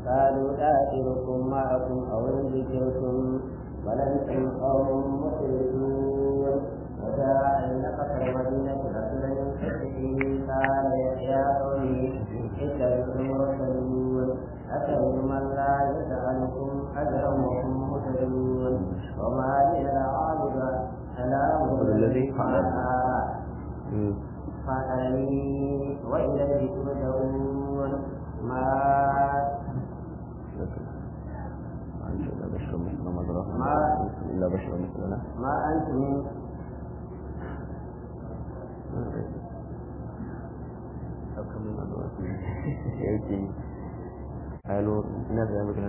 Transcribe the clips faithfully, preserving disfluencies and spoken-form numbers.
قالوا آخركم معكم أو إن ذكرتم بل أنتم قوم مسرفون وجاء إن قصر المدينة رجلا يستحيي قال يا قومي اتبعوا المرسلون أتوا من لا يسألكم أجرا وهم مهتدون وما لي لا أعبد سلام الذي فعلني وإليه ترجعون ما ما إلا بشر مثلنا ما أنتم قالوا ماذا يمكن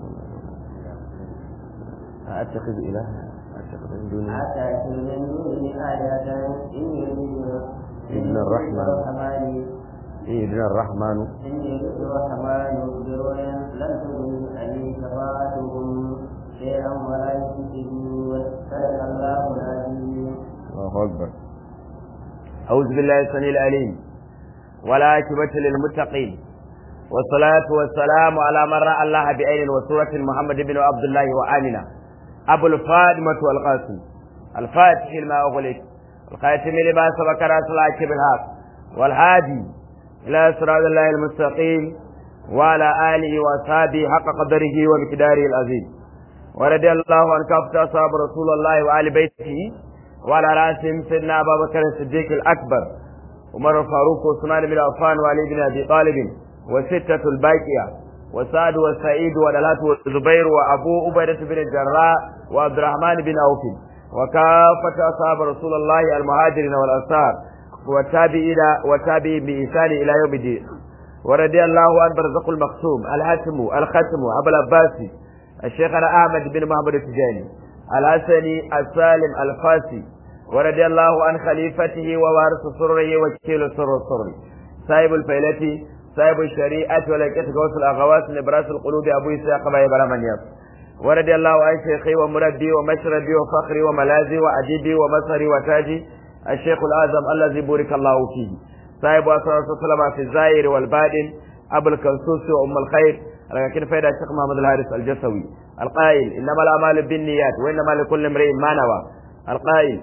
أتخذ إله أتخذ من دونه أتأتي من دونه آلهة إن يريدون ابن الرحمن ابن الرحمن إن يريد الرحمن برؤيا لن تغني عني شفاعتهم شيئا ولا ينفذون صدق الله العظيم. الله أكبر. أعوذ بالله السميع العليم والعاقبة للمتقين والصلاة والسلام على من رأى الله بعين وسورة محمد بن عبد الله وآمنة أبو الفاطمة والقاسم الفاتح لما أغلق الخاتم لما سبق رأس العاقب الحق والهادي إلى صراط الله المستقيم وعلى آله وأصحابه حق قدره ومقداره العظيم ورضي الله عن كافة أصحاب رسول الله وآل بيته وعلى رأسهم سيدنا أبا بكر الصديق الأكبر عمر الفاروق وعثمان بن عفان وعلي بن أبي طالب وستة الباقية وسعد وسعيد ودلات والزبير وأبو عبيدة بن الجراح وعبد الرحمن بن عوف وكافة أصحاب رسول الله المهاجرين والأنصار والتابعين والتابعين بإحسان إلى يوم الدين ورضي الله عن برزق المقسوم الحاتم الختم أبو العباسي الشيخنا أحمد بن محمد التجاني الحسني السالم الفاسي ورضي الله عن خليفته ووارث سره وكيل سر السر صاحب الفيلة صاحب الشريعة ولكت غوث الأغواس نبراس القلوب أبو إسحاق باي برمانياس ورضي الله عن شيخي ومربي ومشربي وفخري وملاذي وأديبي ومصري وتاجي الشيخ الأعظم الذي بورك الله فيه صاحب أسرار السلام في الزائر والبادن أبو الكنسوس وأم الخير لكن فائدة الشيخ محمد الحارث الجسوي القائل إنما الأعمال بالنيات وإنما لكل امرئ ما نوى القائل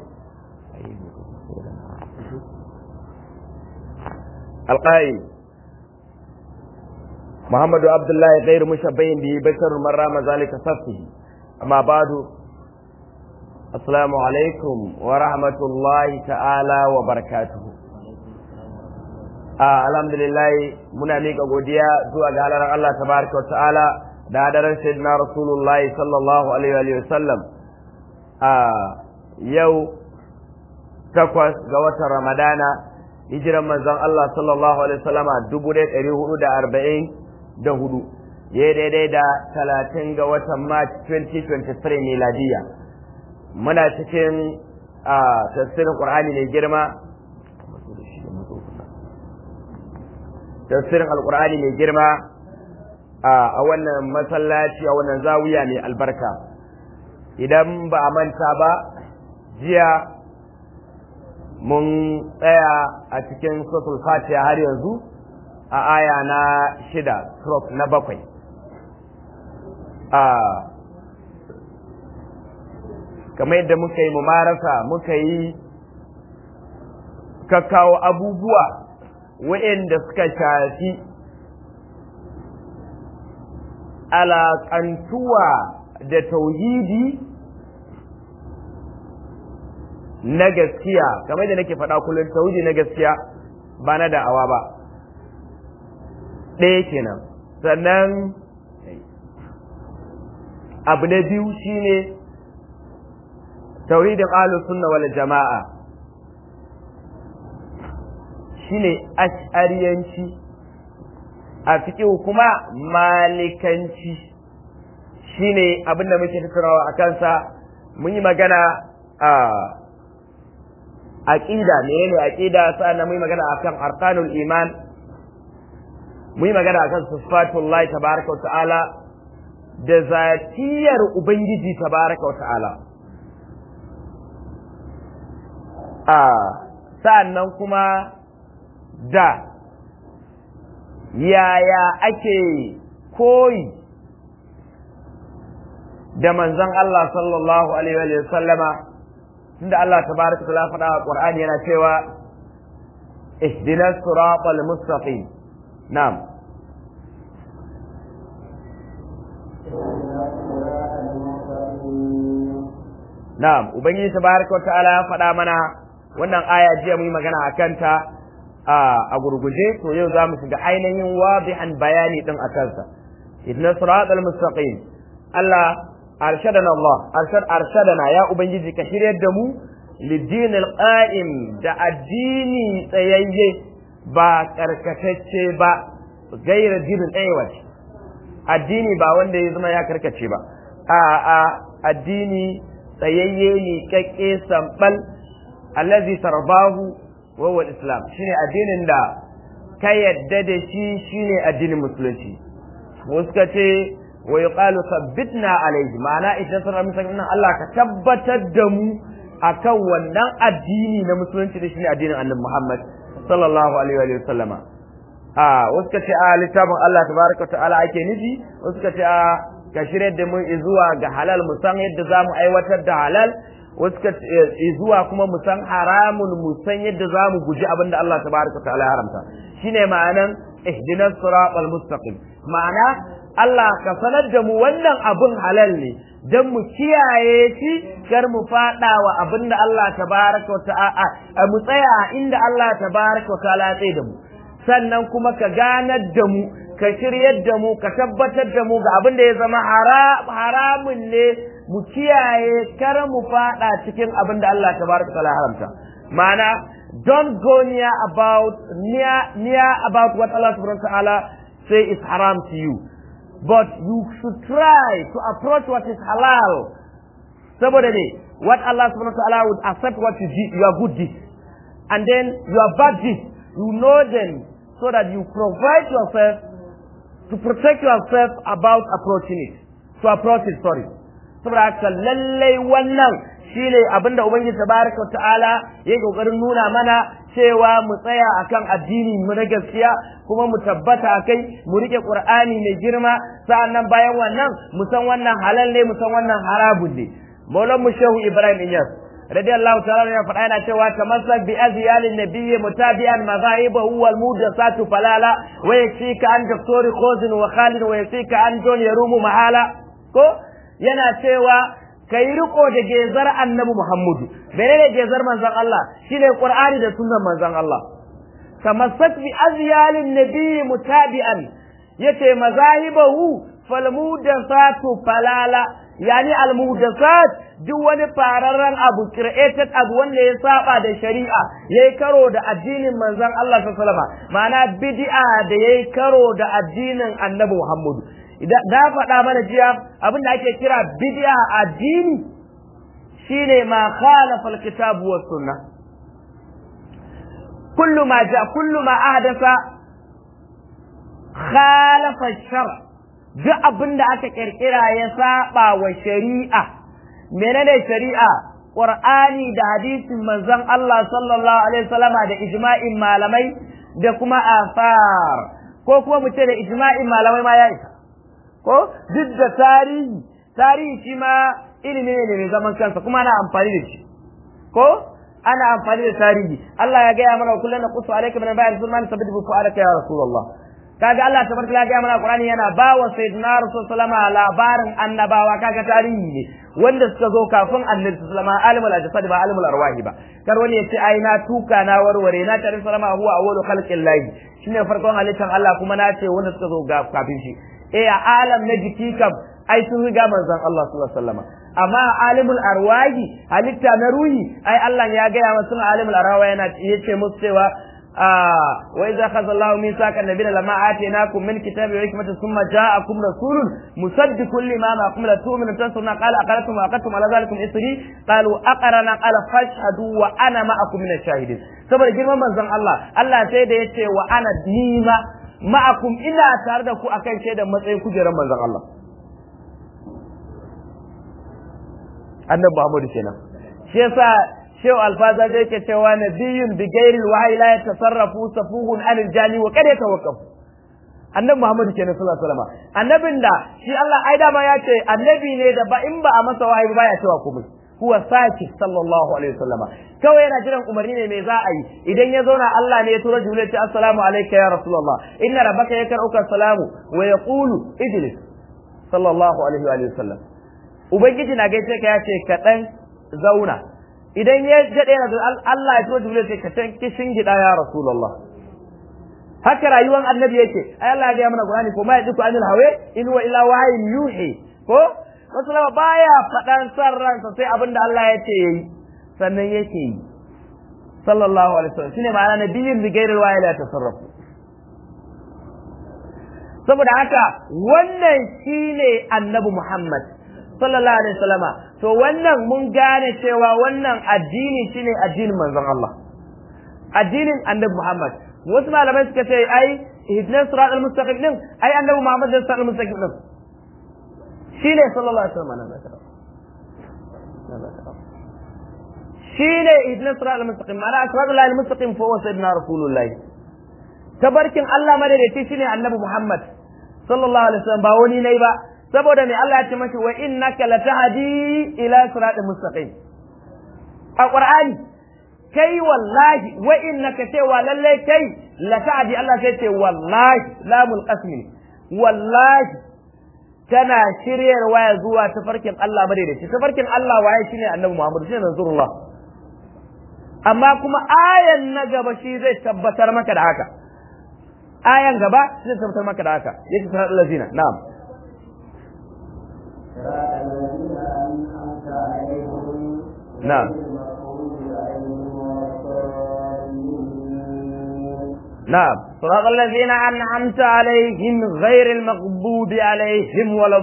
القائل محمد عبد الله غير مشبه به بشر من رام ذلك صفه أما بعد السلام عليكم ورحمة الله تعالى وبركاته آه الحمد لله muna miƙa godiya zuwa ga halarar Allah tabaraka wa ta'ala da hadarar sayyidina Rasulullahi sallallahu alaihi wa sallam a yau takwas ga watan Ramadana hijiran manzon Allah sallallahu alaihi wa sallama dubu ɗaya ɗari hudu da arba'in da hudu ya daidai da talatin ga watan March twenty twenty-three miladiya muna cikin a tafsirin Qur'ani mai girma tafsirin alkur'ani mai girma a wannan masallaci a wannan zawiya mai albarka idan ba a manta ba jiya mun tsaya a cikin suratul fatiha har yanzu a aya na shida stroke na bakwai a kamar yadda muka yi mumarasa muka yi kakkawo abubuwa wa'inda suka shafi alaƙantuwa da tauhidi na gaskiya kamar da nake faɗa kullum tauhidi na gaskiya ba na da'awa ba ɗaya kenan sannan abu na biyu shine tauhidin ahlus sunna wal jama'a shine ash'ariyanci a fiqh kuma malikanci shine abinda muke tattaunawa a kansa mun yi magana a aqida menene aqida sannan mun yi magana akan arkanul iman mun yi magana akan sifatullahi tabaraka wa ta'ala da zatiyar ubangiji tabaraka wa ta'ala a sannan kuma da yaya ake koyi da manzon Allah sallallahu alaihi wa sallama, tunda Allah tabaraka ta'ala faɗa a Qur'ani yana cewa ihdinas siratal mustaqim. Na'am. Na'am, Ubangiji tabaraka ta'ala ya faɗa mana wannan aya jiya mu yi magana akan ta a gurguje, to yau za mu shiga ainihin wadihan bayani din a kansa. Ihdinas siratal mustaqim. Allah arshadana Allah arshad arshadana ya ubangiji ka shiryar da mu lidin alqa'im da addini tsayayye ba karkatacce ba, gaira dinin aiwa addini ba wanda ya zama ya karkace ba, a a addini tsayayye ne kakke sambal allazi tarbahu wa huwa islam, shine addinin da ka yadda da shi, shine addinin musulunci. wasu ka ce wa yuqalu sabbitna alayhi, ma'ana idan sanar misalin Allah ka tabbatar da mu akan wannan addini na musulunci da shine addinin Annabi Muhammad sallallahu alaihi wa sallama. a wasu ka ce a littafin Allah tabaraka ta'ala ake nufi, wasu ka ce a ka shirye da mu zuwa ga halal, mu san yadda zamu aiwatar da halal, wasu ka zuwa kuma mu san haramun, mu san yadda zamu guji abin da Allah tabaraka ta'ala ya haramta. Shine ma'anan ihdinas siratal mustaqim, ma'ana Allah ka sanar da mu wannan abin halal ne don mu kiyaye shi, kar mu fada wa abin da Allah tabaraka ta'ala, mu tsaya inda Allah tabaraka ta'ala ya tsaye da mu, sannan kuma ka ganar da mu, ka shiryar da mu, ka tabbatar da mu ga abin da ya zama haramun ne, mu kiyaye kar mu fada cikin abin da Allah tabaraka ta'ala ya haramta. Ma'ana don't go near about near near about what Allah subhanahu wa ta'ala say is haram to you, but you should try to approach what is halal. Saboda ne what Allah subhanahu wa ta'ala would accept what you did, your good deeds, and then your bad deeds, you know them, so that you provide yourself to protect yourself about approaching it, to approach it, sorry. Saboda haka lallai wannan shine abinda Ubangiji tabaraka wa ta'ala ya kokarin nuna mana, cewa mu tsaya akan addini mu na gaskiya, kuma mu tabbata akai, mu rike Qur'ani mai girma, sa'annan bayan wannan mu san wannan halal ne, mu san wannan harabun ne. Maulan mu Shehu Ibrahim Inyas radiyallahu ta'ala ya faɗa yana cewa tamassak bi azyalin nabiyyi mutabi'an madhahibahu wal mudassatu falala wa yakfika an doktori khozin wa khalid wa yakfika an jon yarumu mahala. Ko yana cewa kai riko da gezar Annabi Muhammadu. Menene gezar manzon Allah? Shine Qur'ani da sunnar manzon Allah. Tamassak bi azyalin nabiyyi mutabi'an, yace mazahibahu fal mudassatu falala, yani al mudassat duk wani fararren abu, created abu wanda ya saba da shari'a, yayi karo da addinin manzon Allah sallallahu alaihi wasallam, ma'ana bid'a da yayi karo da addinin Annabi Muhammadu. Da faɗa mana jiya abinda ake kira bid'a addini shine ma khalafa alkitab wa sunnah, kullu ma ja kullu ma ahdatha khalafa shar, duk abinda aka kirkira ya saba wa shari'a. Menene shari'a? Qur'ani da hadisin manzon Allah sallallahu alaihi wasallama da ijma'in malamai da kuma afar, ko kuma mu ce da ijma'in malamai ma ya isa. Ko duk da tarihi, tarihi shi ma ilimi ne mai zaman kansa, kuma ana amfani da shi. Ko ana amfani da tarihi. Allah ya gaya mana kullun naqussu alayka min ba'd zulman sabbitu fu'alaka ya rasulullah. Kaga Allah tabaraka ya gaya mana Qur'ani yana ba wa sayyidina Rasul sallama labarin annabawa, kaga tarihi ne wanda suka zo kafin annabi sallama, alimul ajsad ba alimul arwahi ba. Kar wani ya ce ai na tuka na warware, na tare sallama huwa awwalu khalqillahi, shine farkon halittar Allah, kuma na ce wanda suka zo kafin shi. Eh a alam na jiki kam ai sun riga manzon Allah sallallahu alaihi wasallam, amma alimul arwahi, halitta na ruhi, ai Allah ya gaya masu alimul arwahi yana yace musu cewa wa idza akhadha Allahu mithaqa nabiyina lama atainakum min kitabi wa hikmatin thumma ja'akum rasulun musaddiqun lima ma'akum la tu'minu tansuruna qala aqarrtum wa aqadtum ala dhalikum isri qalu aqarna qala fashhadu wa ana ma'akum min ash-shahidin. Saboda girman manzon Allah, Allah sai da yace wa ana nima ma'akum, ina tare da ku akan shaidan matsayin kujerar manzon Allah. Annabi Muhammad kenan. Shi yasa Shehu Alfaza da yake cewa nabiyyun bi ghairi alwahyi la yatasarrafu safuhun anil jani wa kad yatawaqqaf. annabi Muhammad kenan sallallahu alaihi wasallam annabin da shi Allah ai dama ya ce annabi ne da ba in ba a masa wahayi ba ya cewa komai huwa saki sallallahu alaihi wasallam kawai yana jiran umarni ne me za a yi idan ya zauna Allah ne ya tura Jibril ce assalamu alayka ya rasulullah inna rabbaka yakrauka salamu wa yaqulu ijlis sallallahu alaihi wa sallam ubangiji na gaishe ka ya ce ka dan zauna idan ya jade Allah ya tura Jibril ce ka tan kishin gida ya rasulullah haka rayuwar annabi yake ai Allah ya ga mana Qur'ani ko ma yadiku anil hawa in huwa illa wahyin yuhi ko Rasulullah baya fadan san ransa sai abinda Allah ya ce yayi sannan yake yi sallallahu alaihi wasallam shine ma'ana nabiyyin bi ghairi wahyi la tasarrafu saboda haka wannan shine annabi Muhammad sallallahu alaihi wasallama to wannan mun gane cewa wannan addini shine addinin manzon Allah addinin annabi Muhammad wasu malamai suka ce ai ihdinas siratal mustaqim din ai annabi Muhammad da siratal mustaqim din shine sallallahu alaihi wasallam shine ihdinas siratal mustaqim ala siratal mustaqim fa huwa sayyidina rasulullah tabarkin Allah madadaci shine annabi Muhammad sallallahu alaihi wasallam ba wani nayi ba saboda me Allah ya ce mashi wa innaka latahdi ila siratal mustaqim a Qur'ani kai wallahi wa innaka cewa lalle kai la ta'di Allah sai ce wallahi lamul qasmi wallahi kana shiryar waya zuwa tafarkin Allah madaidaici tafarkin Allah waye shine annabi Muhammad shine rasulullah amma kuma ayan na gaba shi zai tabbatar maka da haka ayan gaba zai tabbatar maka da haka yake sanar allazina na'am na'am نعم صراط الذين أنعمت عليهم غير المغضوب عليهم ولا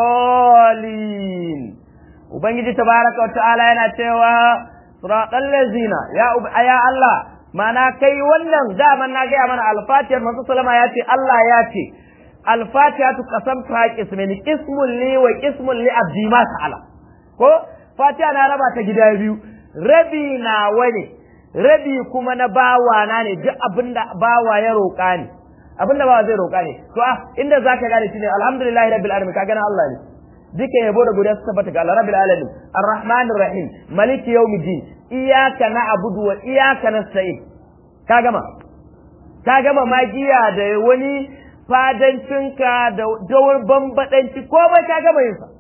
الضالين وبنجي تبارك وتعالى أنا توا صراط الذين يا أب... يا الله ما أنا كي ولن دائما نجي من الفاتحة من تصل ما يأتي الله يأتي الفاتحة قسم فاك اسمين اسم لي واسم لأبدي ما تعالى كو فاتحة أنا ربع تجدها بيو ربينا ولي rabi kuma na bawa na ne duk abinda bawa ya roƙa ne abinda bawa zai roƙa ne to ah inda zaka gane shine alhamdulillahi rabbil alamin ka gane Allah ne duka yabo da godiya su tabbata ga Allah rabbil alamin arrahmanir rahim maliki yawmiddin iyyaka na'budu wa iyyaka nasta'in ka gama ka gama magiya da wani fadancinka da dawar bambadanci komai ka gama yin sa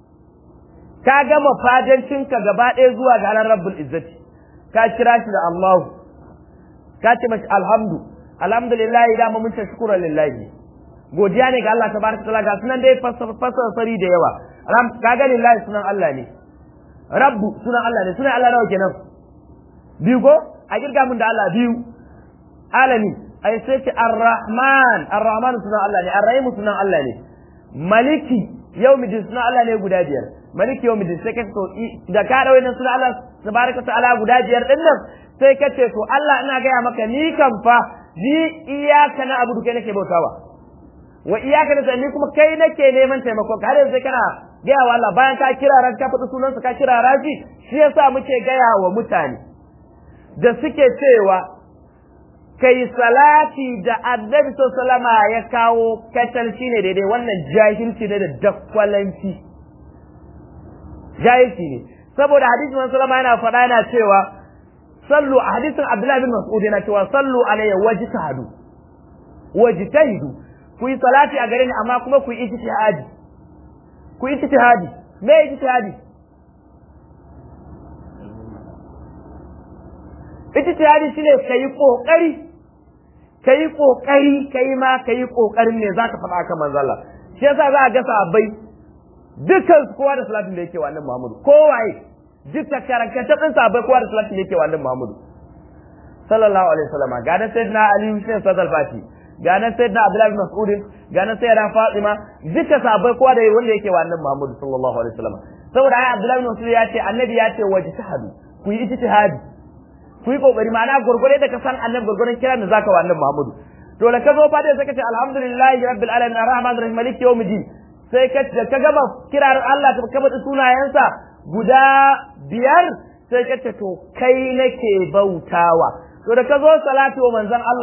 ka gama fadancinka gaba ɗaya zuwa ga Allah rabbul izzati ka kira shi da Allahu ka ce mashi alhamdu alhamdulillah da mun ce shukran lillahi godiya ne ga Allah tabaraka taala ga sunan dai fasara sari da yawa ram ka ga lillahi sunan Allah ne rabbu sunan Allah ne sunan Allah nawa kenan biyu ko a kirga mun da Allah biyu alami ai sai ce arrahman arrahman sunan Allah ne arrahim sunan Allah ne maliki yawmiddin sunan Allah ne guda biyar maliki yawmiddin sai ka to da ka dawo nan sunan Allah tabaraka ta'ala guda biyar din nan sai ka ce to Allah ina gaya maka ni kan fa ni iyaka na abudu kai nake bautawa wa iyaka na ni kuma kai nake neman taimako ka har yanzu kana gaya wa Allah bayan ka kira ran ka faɗi sunansa ka kira raji shi yasa muke gaya wa mutane da suke cewa kai salati da annabi sallama ya kawo katal shine daidai wannan jahilci ne da dakwalanci jahilci ne saboda hadisin manzo sallama yana faɗa yana cewa sallu a hadisin Abdullah bin Mas'ud yana cewa sallu alayya wajtahadu wajtahidu ku yi salati a gare ni amma kuma ku yi ijtihadi ku yi ijtihadi me ijtihadi ijtihadi shine kai kokari kai kokari kai ma kai kokarin ne zaka faɗa kan manzo Allah shi yasa za a ga sahabbai dukkan kowa da salatin da yake wa annabi Muhammad kowaye dukkan karantar din sahabbai kowa da salatin da yake wa annabi Muhammad sallallahu alaihi wasallam ga nan sayyidina Ali Hussein Sadal Fati ga nan sayyidina Abdullah bin Mas'ud ga nan sayyida Fatima dukkan sahabbai kowa da wanda yake wa annabi Muhammad sallallahu alaihi wasallam saboda ai Abdullah bin Mas'ud ya ce annabi ya ce wajtahadu ku yi ijtihadi ku yi kokari ma'ana gurgure da ka san annabi gurguren kira da zaka wa annabi Muhammad to la ka zo fa da sai ka ce alhamdulillahi rabbil alamin arrahmanir rahim maliki yawmiddin sai ka ka gama kirar Allah ka kaba sunayensa guda biyar sai ka ce to kai nake bautawa to da ka zo salatu wa manzon Allah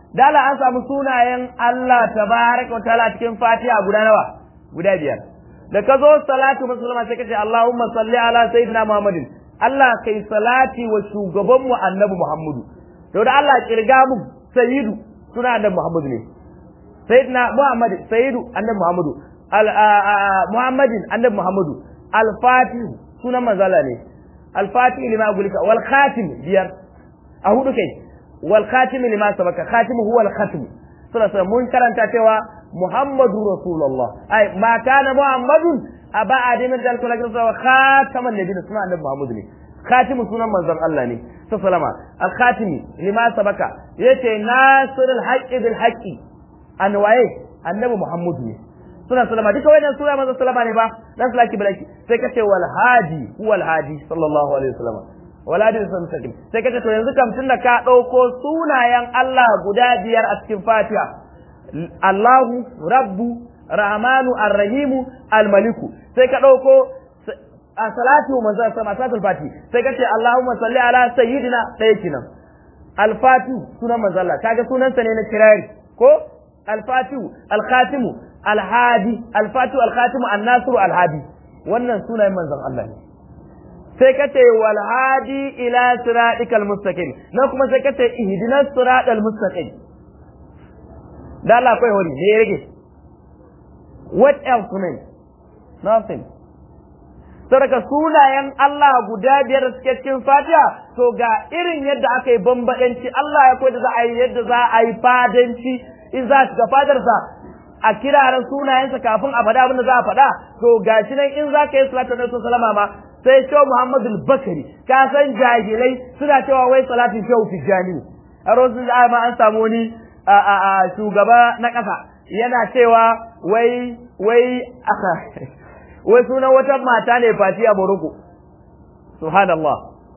dala an samu sunayen Allah tabaraka wa ta'ala cikin Fatiha guda nawa guda biyar da ka zo salatu musulma sai kace Allahumma salli ala sayyidina Muhammadin Allah kai salati wa shugaban mu annabi Muhammadu to da Allah kirga mu sayyidu suna annabi Muhammadu ne sayyidina Muhammad sayyidu annabi Muhammadu al Muhammadin annabi Muhammadu al Fatih sunan manzala ne al Fatih lima gulika wal khatim biyar a hudu kai wal khatim lima sabaka khatim huwa al khatim sura mun karanta cewa محمد رسول الله أي ما كان محمد أبا آدم الجل كل كذا خاتم النبي سنة النبي محمد لي خاتم سنة منزل الله لي سلام الخاتم لما سبق يتي ناصر الحق بالحق أنواعه النبي محمد لي سنة سلام دي كوين سنة منزل سلام عليه با ناس لاكي بلاكي سكتة والهادي هو الهادي صلى الله عليه وسلم wala da san sakin sai kace to yanzu kam tunda ka dauko sunayen Allah guda biyar a cikin Fatiha Allahu Rabbu Rahmanu Ar-Rahimu Al-Maliku sai ka dauko a salatu manzo sama salatul fati sai ka ce Allahumma salli ala sayyidina ɗaya kinan al-fatu sunan manzo Allah kaga sunan sa ne na kirari ko al-fatu al-khatimu al-hadi al-fatu al-khatimu an-nasiru al-hadi wannan sunan manzon Allah ne sai ka ce wal hadi ila siratikal mustaqim na kuma sai ka ce ihdinas siratal mustaqim da Allah akwai wani ne ya rage what else man nothing saraka sunayen Allah guda biyar da suke cikin Fatiha to ga irin yadda aka yi bambadanci Allah ya koyar da za a yi yadda za a yi fadanci in za ka fadar sa a kiraran sunayensa kafin a faɗa abin da za a faɗa to gashi nan in za ka yi salatu na sallama ma sai Shehu Muhammadu Bakari ka san jahilai suna cewa wai salatin Shehu Tijjani a rosu da ma an samu ni a shugaba na ƙasa yana cewa wai wai aka wai sunan wata mata ne Fati a Morocco subhanallah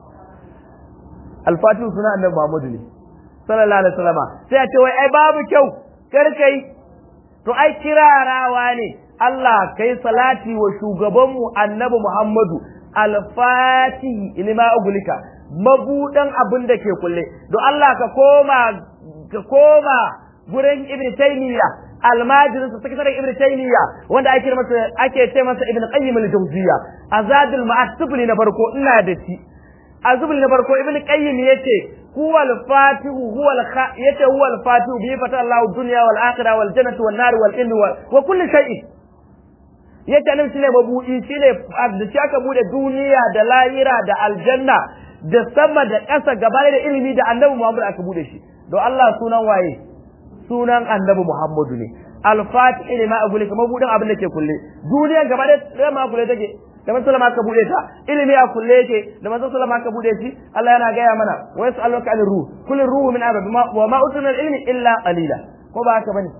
al-Fatihu sunan Annabi Muhammad ne sallallahu alaihi wasallam sai a ce wai ai babu kyau kar kai to ai kirarawa ne Allah kai salati wa shugabanmu Annabi Muhammadu al-Fatihi lima ugulika mabudan abin da ke kulle don Allah ka koma ka koma gurin Ibn Taymiyyah almajirin sa sakataren Ibn Taymiyyah wanda ake masa ake ce masa Ibn Qayyim al-Jawziyya azadul ma'ad tubli na farko ina da shi azubli na farko Ibn Qayyim yace huwa al-fatihu huwa al-kha yace huwa al-fatihu bi fata Allahu dunya wal akhirah wal jannati wan nar wal ilmi wa kulli shay'in yace nan shine mabudi shine da shi aka bude duniya da lahira da aljanna da sama da ƙasa gaba da ilimi da Annabi Muhammad aka bude shi don Allah sunan waye sunan Annabi Muhammadu ne al-fatih lima agule kuma budan abin da ke kulle duniyan gaba da ma kulle take da manzo sallama ka bude ta ilimi a kulle yake da manzo sallama ka bude shi Allah yana gaya mana wa yasaluka anir ruh kullu ruhu min abad wa ma utuna al-ilmi illa qalila ko ba haka bane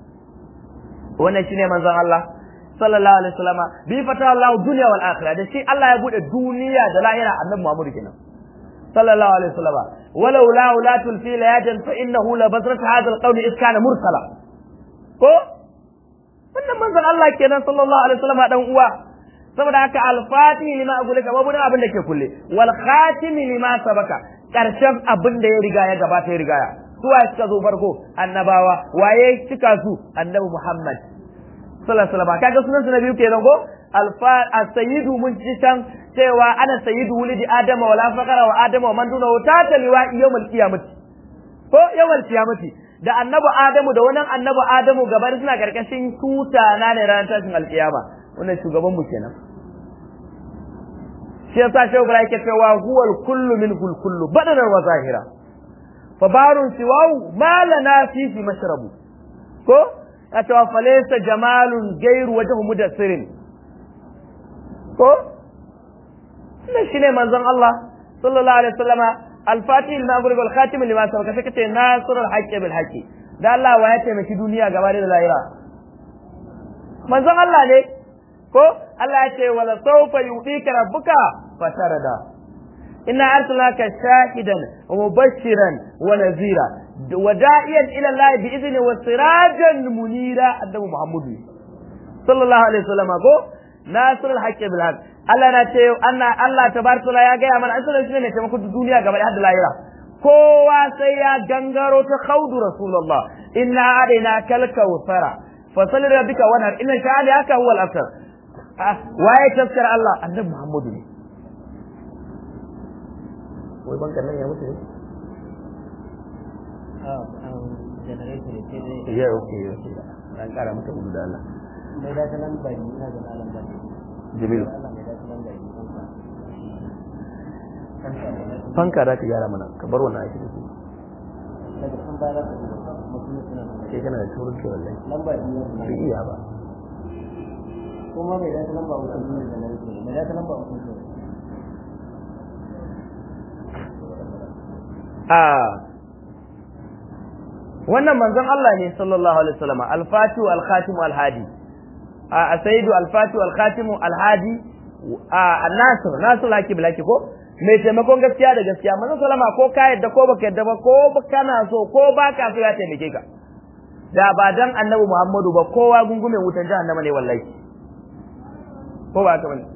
wannan shine manzon Allah sallallahu alaihi wasallam bi fata Allah dunya wal akhirah da shi Allah ya bude duniya da lahira Annabi Muhammadu kenan sallallahu alaihi wasallam walau la ulatul fi layajan fa innahu la bazrat hadha alqawl is kana mursala ko wannan manzon Allah kenan sallallahu alaihi wasallam dan uwa saboda haka al-fatih lima agulika babu abin da ke kulle wal khatim lima sabaka karshen abin da ya riga ya gabata ya riga ya suwa suka zo farko annabawa waye cika su annabi Muhammad sallallahu alaihi wasallam kaga sunan sa na biyu kenan ko alfa as-sayyidu mun ci can cewa ana sayyidu wulidi adama wala faqara wa adama wa man duna ta taliwa yawmal qiyamati ko yawmal qiyamati da annabi adamu da wannan annabi adamu gabar suna karkashin tuta na ne ranar tashin alqiyama wannan shugaban mu kenan shi yasa shehu Ibrahim yake cewa huwal kullu minhul kullu badanan wa zahira fa barun siwau ma lana fihi mashrabu ko atawa falaysa jamalun ghayru wajhu mudassirin ko wannan shine manzon Allah sallallahu alaihi wasallama al-fatih al-maghrib al-khatim lima sabaka sai kace nasrul haqqi bil haqqi da Allah wa ya taimaki duniya gaba da lahira manzon Allah ne ko Allah ya ce wala sawfa yudika rabbuka fatarada inna arsalnaka shahidan wa mubashiran wa nazira wa da'iyan ila Allah bi idni wa sirajan munira annabi Muhammadu sallallahu alaihi wasallama ko nasrul haqqi bil haqq Allah na ce anna Allah tabaraka ya ga mana asalin shi ne taimako duniya gaba da lahira kowa sai ya gangaro ta khaudu rasulullah inna adaina kal kautsara fasal rabbika wanar inna sha'ani haka huwal aftar waye tafsir Allah annabi Muhammadu ne wai bankan nan ya mutu ne ah generator ce ya okay okay an kara mata gudu da Allah mai da nan bari ina da nan bari Jibril Allah mai da nan bari fanka da ka gyara mana ka bar wannan aiki da su daga kan bayar da mutum suna sai kana da turin ke wallahi lamba biyu bai iya ba kuma mai da lamba mutum ne da nan mai da lamba mutum ne a wannan manzon Allah ne sallallahu alaihi wasallam al-fatihu al-khatimu al-hadi a sayyidu al-fatihu al-khatimu al-hadi a an-nasir nasir laki bilaki ko mai taimakon gaskiya da gaskiya manzon sallama ko ka yadda ko baka yadda ba ko kana so ko baka so ya taimake ka da ba dan annabi Muhammadu ba kowa gungume wutan jahannama ne wallahi ko ba ka bane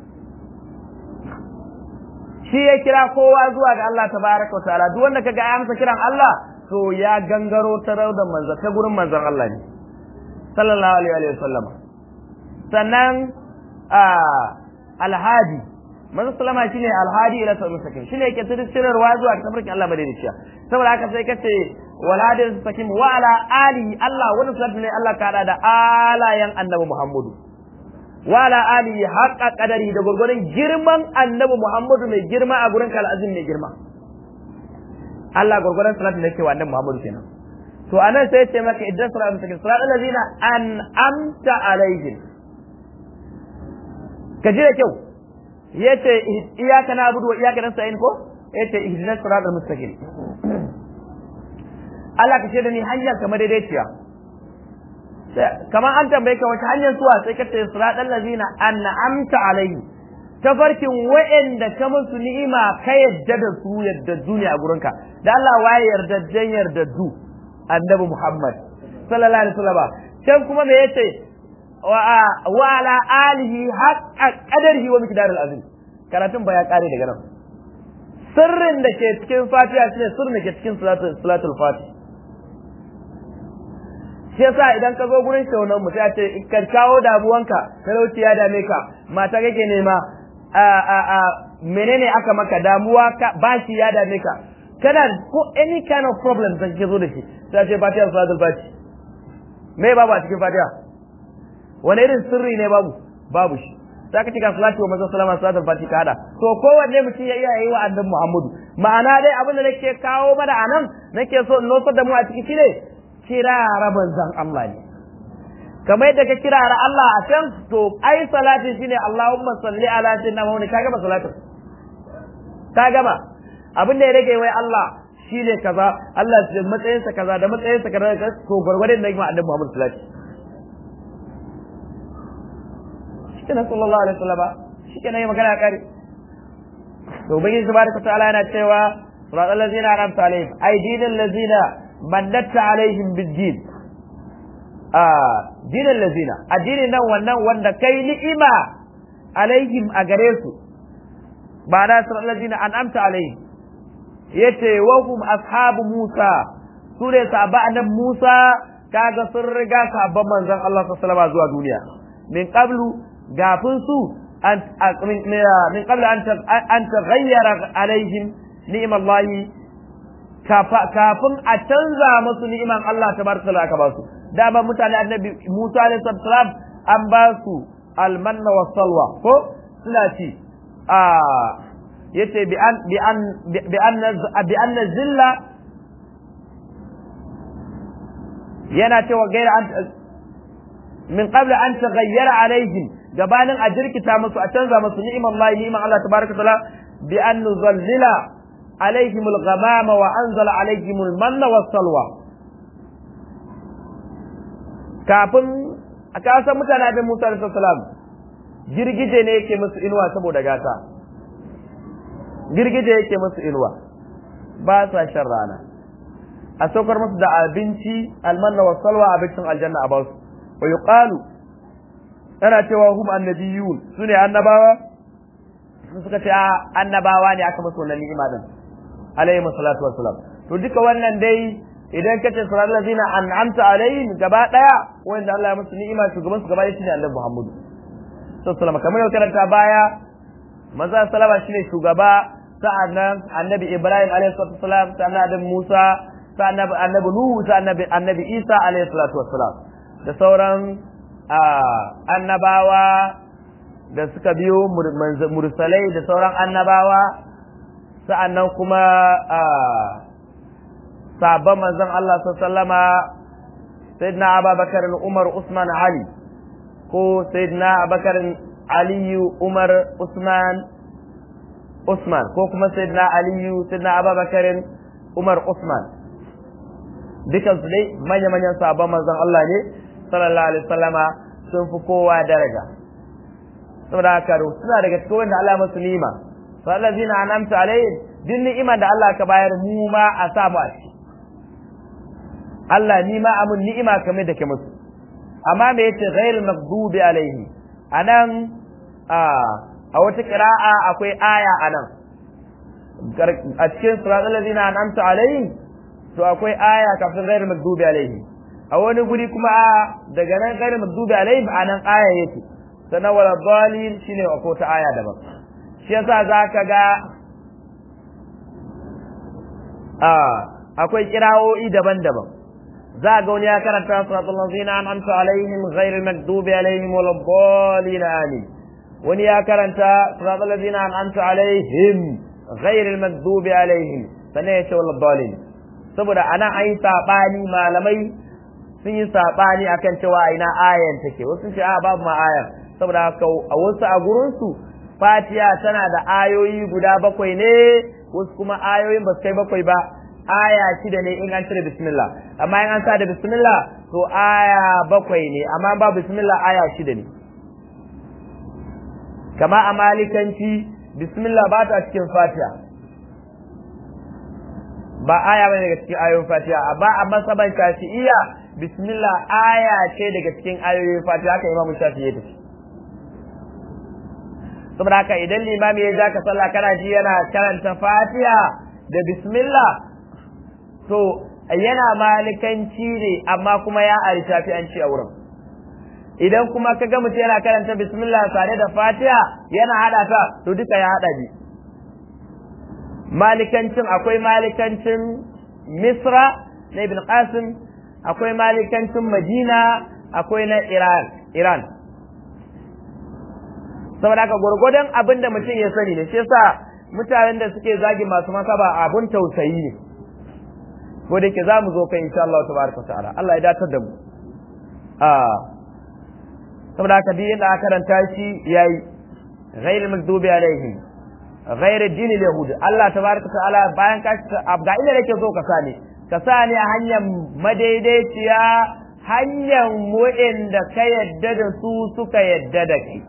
shi ya kira kowa zuwa ga Allah tabaraka wa ta'ala duk wanda kaga ya amsa kiran Allah to ya gangaro ta raudan manzo ta gurin manzon Allah ne sallallahu alaihi wa sallam sannan a alhadi manzo sallama shine alhadi ila sa'il sakin shine yake tsirarwa zuwa ga tabarkin Allah madaidaiciya saboda haka sai kace waladi sakin wa ala ali Allah wannan salatu ne Allah ka da alayan annabi Muhammadu wa ala ali haqqa qadari da gurgurun girman annabi Muhammadu mai girma a gurin kal azim mai girma Allah gurgurun salatu ne ke wa annabi Muhammadu kenan to anan sai ce maka idan salatu take salatu allazina an'amta alaihim kaji da kyau yace iyyaka na'budu wa iyyaka nasta'in ko yace ihdinas siratal mustaqim Allah ka ce da ni hanyar kamar daidaiciya kamar an tambaye ka wata hanyar suwa sai ka ce siratal ladzina an'amta alaihim tafarkin wa'anda ka musu ni'ima ka yadda da su yadda duniya a gurinka da Allah waye yarda dan yarda du annabi Muhammad sallallahu alaihi wasallam can kuma me yace wa wa ala alihi haqqa qadarihi wa miqdaril azim karatun ba ya kare daga nan sirrin da ke cikin Fatiha shine sirrin da ke cikin salatul salatul Fatiha shi yasa idan ka zo gurin shaunan mu sai a ce ka kawo damuwanka talauci ya dame ka mata kake nema a a a menene aka maka damuwa ka bashi ya dame ka kana ko any kind of problem da kake zo da shi sai a ce Fatiha salatul Fatiha me babu a cikin Fatiha wani irin sirri ne babu babu shi sai ka cika salatu wa manzon sallama salatul Fatiha ka hada to kowanne mutum ya iya yi wa annabi Muhammadu ma'ana dai abin da nake kawo mana anan nake so in nosar da mu a cikin shi ne kirara manzon Allah ne kamar yadda ka kirara Allah a can to ai salatin shine Allahumma salli ala sayyidina Muhammad ka gama salatin ka gama abin da ya rage wai Allah shine kaza Allah shi matsayin sa kaza da matsayin sa kaza to gurgurdan da annabi Muhammad sallallahu alaihi wasallam shine sallallahu alaihi wasallam shike ne magana kare to ubangiji subhanahu wa ta'ala yana cewa suratul ladzina an'amta alaihim aydinal ladzina mannatta alaihim bid-din ah dinal ladzina addinin nan wannan wanda kai ni'ima alaihim a gare su ba da suratul ladzina an'amta alaihim yace wa hum ashabu Musa sune sahaba annabi Musa kaga sun riga sahabban manzon Allah sallallahu alaihi wasallam zuwa duniya min qablu gafin su an min qablu an an taghayyara alaihim ni'mallahi kafin a canza musu ni'iman Allah tabaraka ta'ala aka ba su dama mutane annabi Musa alaihi salam an ba su almanna was salwa ko suna ci a yace bi an bi an bi an bi an zilla yana cewa gaira an min qabla an taghayyara alaihim gabanin a jirkita musu a canza musu ni'man Allah ni'man Allah tabaraka ta'ala bi an nuzallila alaihim al-ghamama wa anzala alaihim al-manna was-salwa kafin aka san mutane da Musa alaihi salam girgije ne yake musu inuwa saboda gata girgije yake musu inuwa ba sa shan rana a saukar musu da abinci almanna was-salwa abincin aljanna a basu wa yuqalu ana cewa hum annabiyun sune annabawa sun suka ce annabawa ne aka musu wannan ni'ima din alaihi salatu wassalam. To duka wannan dai idan kace siratal ladina an'amta alaihim gaba daya wanda Allah ya musu ni'ima shugaban su gaba ɗaya shine Annabi Muhammad sallallahu alaihi wasallam. kamar yau karanta baya manzo sallama shine shugaba, sa'annan Annabi Ibrahim alaihi salatu wassalam, sa'annan Annabi Musa, sa'annan Annabi Nuhu, sa'annan Annabi Isa alaihi salatu wassalam, da sauran annabawa da suka biyo mursalai da sauran annabawa, sa'annan kuma sabon manzon Allah sallama sayyidina Abubakar, Umar, Usman, Ali, ko sayyidina Abubakar, Ali, Umar, Usman, Usman, ko kuma sayyidina Ali, sayyidina Abubakar, Umar, Usman, dukan su dai manya-manyan sabon manzon Allah ne sallallahu alaihi wasallama, sun fi kowa daraja. Saboda haka suna daga cikin wanda Allah masu ni'ima, fallazina an'amta alaihim, din ni'ima da Allah ka bayar mu ma a samu a ciki. Allah ni ma amun ni'ima kamar da ke musu. Amma me yace ghairul maghdubi alaihim, anan a a wata qira'a akwai aya anan a cikin suratul ladina an'amta alaihim, to akwai aya kafin ghairul maghdubi alaihim. A wani guri kuma daga nan ghairul maghdubi alaihim anan aya yake, sanan wala dhalin shine akwai ta aya daban. Shi yasa zaka ga a akwai kira'o'i daban-daban. za ga wani ya karanta suratul ladzina an'amta alaihim ghairil maghdubi alaihim waladdallin amin, wani ya karanta suratul ladzina an'amta alaihim ghairil maghdubi alaihim sannan ya ce waladdallin. saboda ana ai sabani, malamai sun yi sabani akan cewa ina ayan take. wasu ce a babu ma ayan, saboda haka a wasu a gurin su Fatiha tana da ayoyi guda bakwai ne, wasu kuma ayoyin ba su kai bakwai ba, aya shida ne in an cire bismillah, amma in an sa da bismillah to aya bakwai ne, amma ba bismillah aya shida ne. Kama a malikanci bismillah ba ta cikin Fatiha, ba aya bane daga cikin ayoyin Fatiha, amma a masaban Shafi'iyya bismillah aya ce daga cikin ayoyin Fatiha, haka Imam Shafi'i ya tafi. Saboda haka idan limami ya ja ka sallah kana ji yana karanta Fatiha da bismillah, to yana malikanci ne amma kuma ya ari shafi'anci a wurin. Idan kuma ka ga mutum yana karanta bismillah tare da Fatiha yana hada ta, to duka ya hada bi. Malikancin akwai malikancin Misra na Ibn Qasim, akwai malikancin Madina, akwai na Iran Iran saboda haka gurgurdan abin da mutum ya sani ne. Shi yasa mutanen da suke zagi masu masaba abun tausayi ne, ko da ke za mu zo kai insha Allah tabaraka ta'ala, Allah ya datar da mu. ah saboda haka bi inda aka karanta shi yayi ghairul maghdubi alaihim ghairud dinil yahud. Allah tabaraka ta'ala bayan ka ga inda yake so ka sani ka sani a hanyar madaidaiciya, hanyar mu'inda ka yadda da su suka yadda da kai,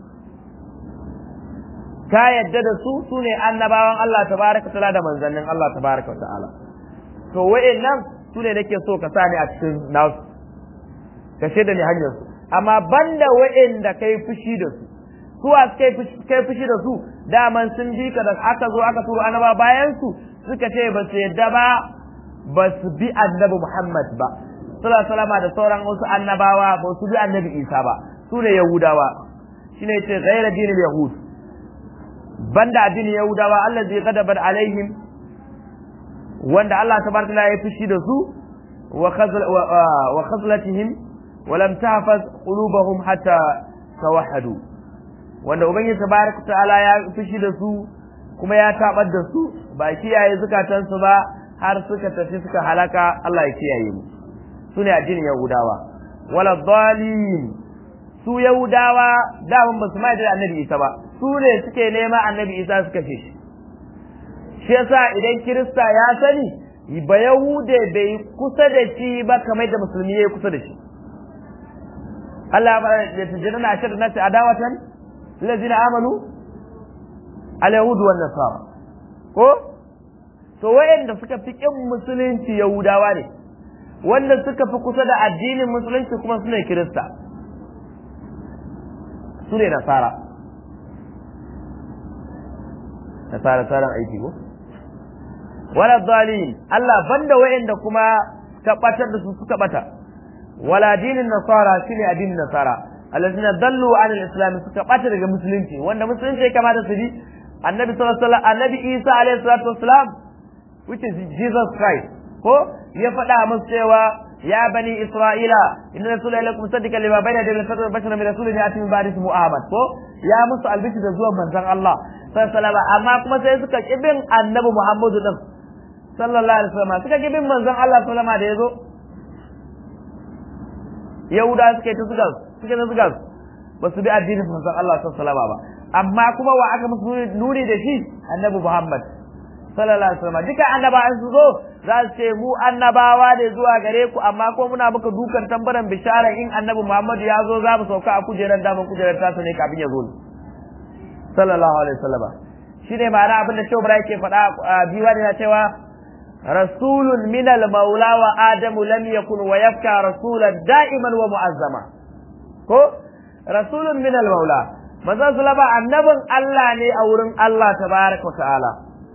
ka yadda da su sune annabawan Allah tabaraka ta'ala da manzannin Allah tabaraka ta'ala. To wa'annan su ne nake so ka sani a cikin nasu, ka shaida ni hanyar su. Amma banda wa'anda kai fushi da su, su a kai fushi da su daman sun bi ka da aka zo aka turo annaba bayan su suka ce ba su yadda ba, ba su bi annabi Muhammad ba sallallahu alaihi wasallam da sauran wasu annabawa, ba su bi annabi Isa ba, su ne Yahudawa. Shine ce ghayra dinil yahud, banda addinin Yahudawa allazi ghadaba alaihim, wanda Allah tabaraka ya fushi da su, wa khazl wa khazlatihim wa lam tahfaz qulubuhum hatta tawahhadu, wanda ubangiji tabaraka ta'ala ya fushi da su kuma ya tabar da su, ba kiyaye zukatan su ba har suka tafi suka halaka. Allah ya kiyaye mu. Sune addinin Yahudawa. Wala dhalin, su Yahudawa da ban basu mai da Annabi Isa ba, su ne suke nema Annabi Isa suka ce shi. Shi yasa idan Kirista ya sani ba Yahude bai kusa da shi ba kamar da musulmi ya kusa da shi. Allah ya tajirana ashar nasi adawatan allazina amanu al-yahud wan nasara, ko to wayanda suka fi kin musulunci Yahudawa ne, wanda suka fi kusa da addinin musulunci kuma sune Kirista, sune Nasara. Nasara tsaran aiki ko wala dhalin Allah banda wayanda kuma ka batar da su suka bata wala dinin nasara shine addinin nasara allazina dallu an al-islam suka bata daga musulunci wanda musulunci ya kamata su bi annabi sallallahu alaihi wasallam annabi Isa alaihi salatu wasalam which is Jesus Christ ko ya faɗa musu cewa ya bani isra'ila inna rasula ilakum musaddiqan lima bayna yadayhi min bashara min rasulin ya'ti min ba'di ismihi Ahmad ko ya musu albishi da zuwan manzon Allah sallallahu alaihi wasallam amma kuma sai suka kibin annabi Muhammadu din sallallahu alaihi wasallam suka kibin manzon Allah sallallahu alaihi wasallam da yazo Yahuda suka yi ta zuga suka ta zuga ba su bi addinin manzon Allah sallallahu alaihi wasallam ba amma kuma wa aka musu nuni da shi annabi Muhammad sallallahu alaihi wasallam duka annabawan su zo za su ce mu annabawa ne zuwa gare ku amma ko muna muka dukan tambaran bishara in annabi Muhammad ya zo za mu sauka a kujerar daman kujerar tasa ne kafin ya zo sallallahu alaihi wasallam shine ma'ana abin da Shehu Ibrahim ke faɗa biwa ne cewa rasulun min al-maula wa adamu lam yakun wa yabqa rasulan da'iman wa mu'azzama ko rasulun min al-maula manzo sallama annabin Allah ne a wurin Allah tabaraka wa ta'ala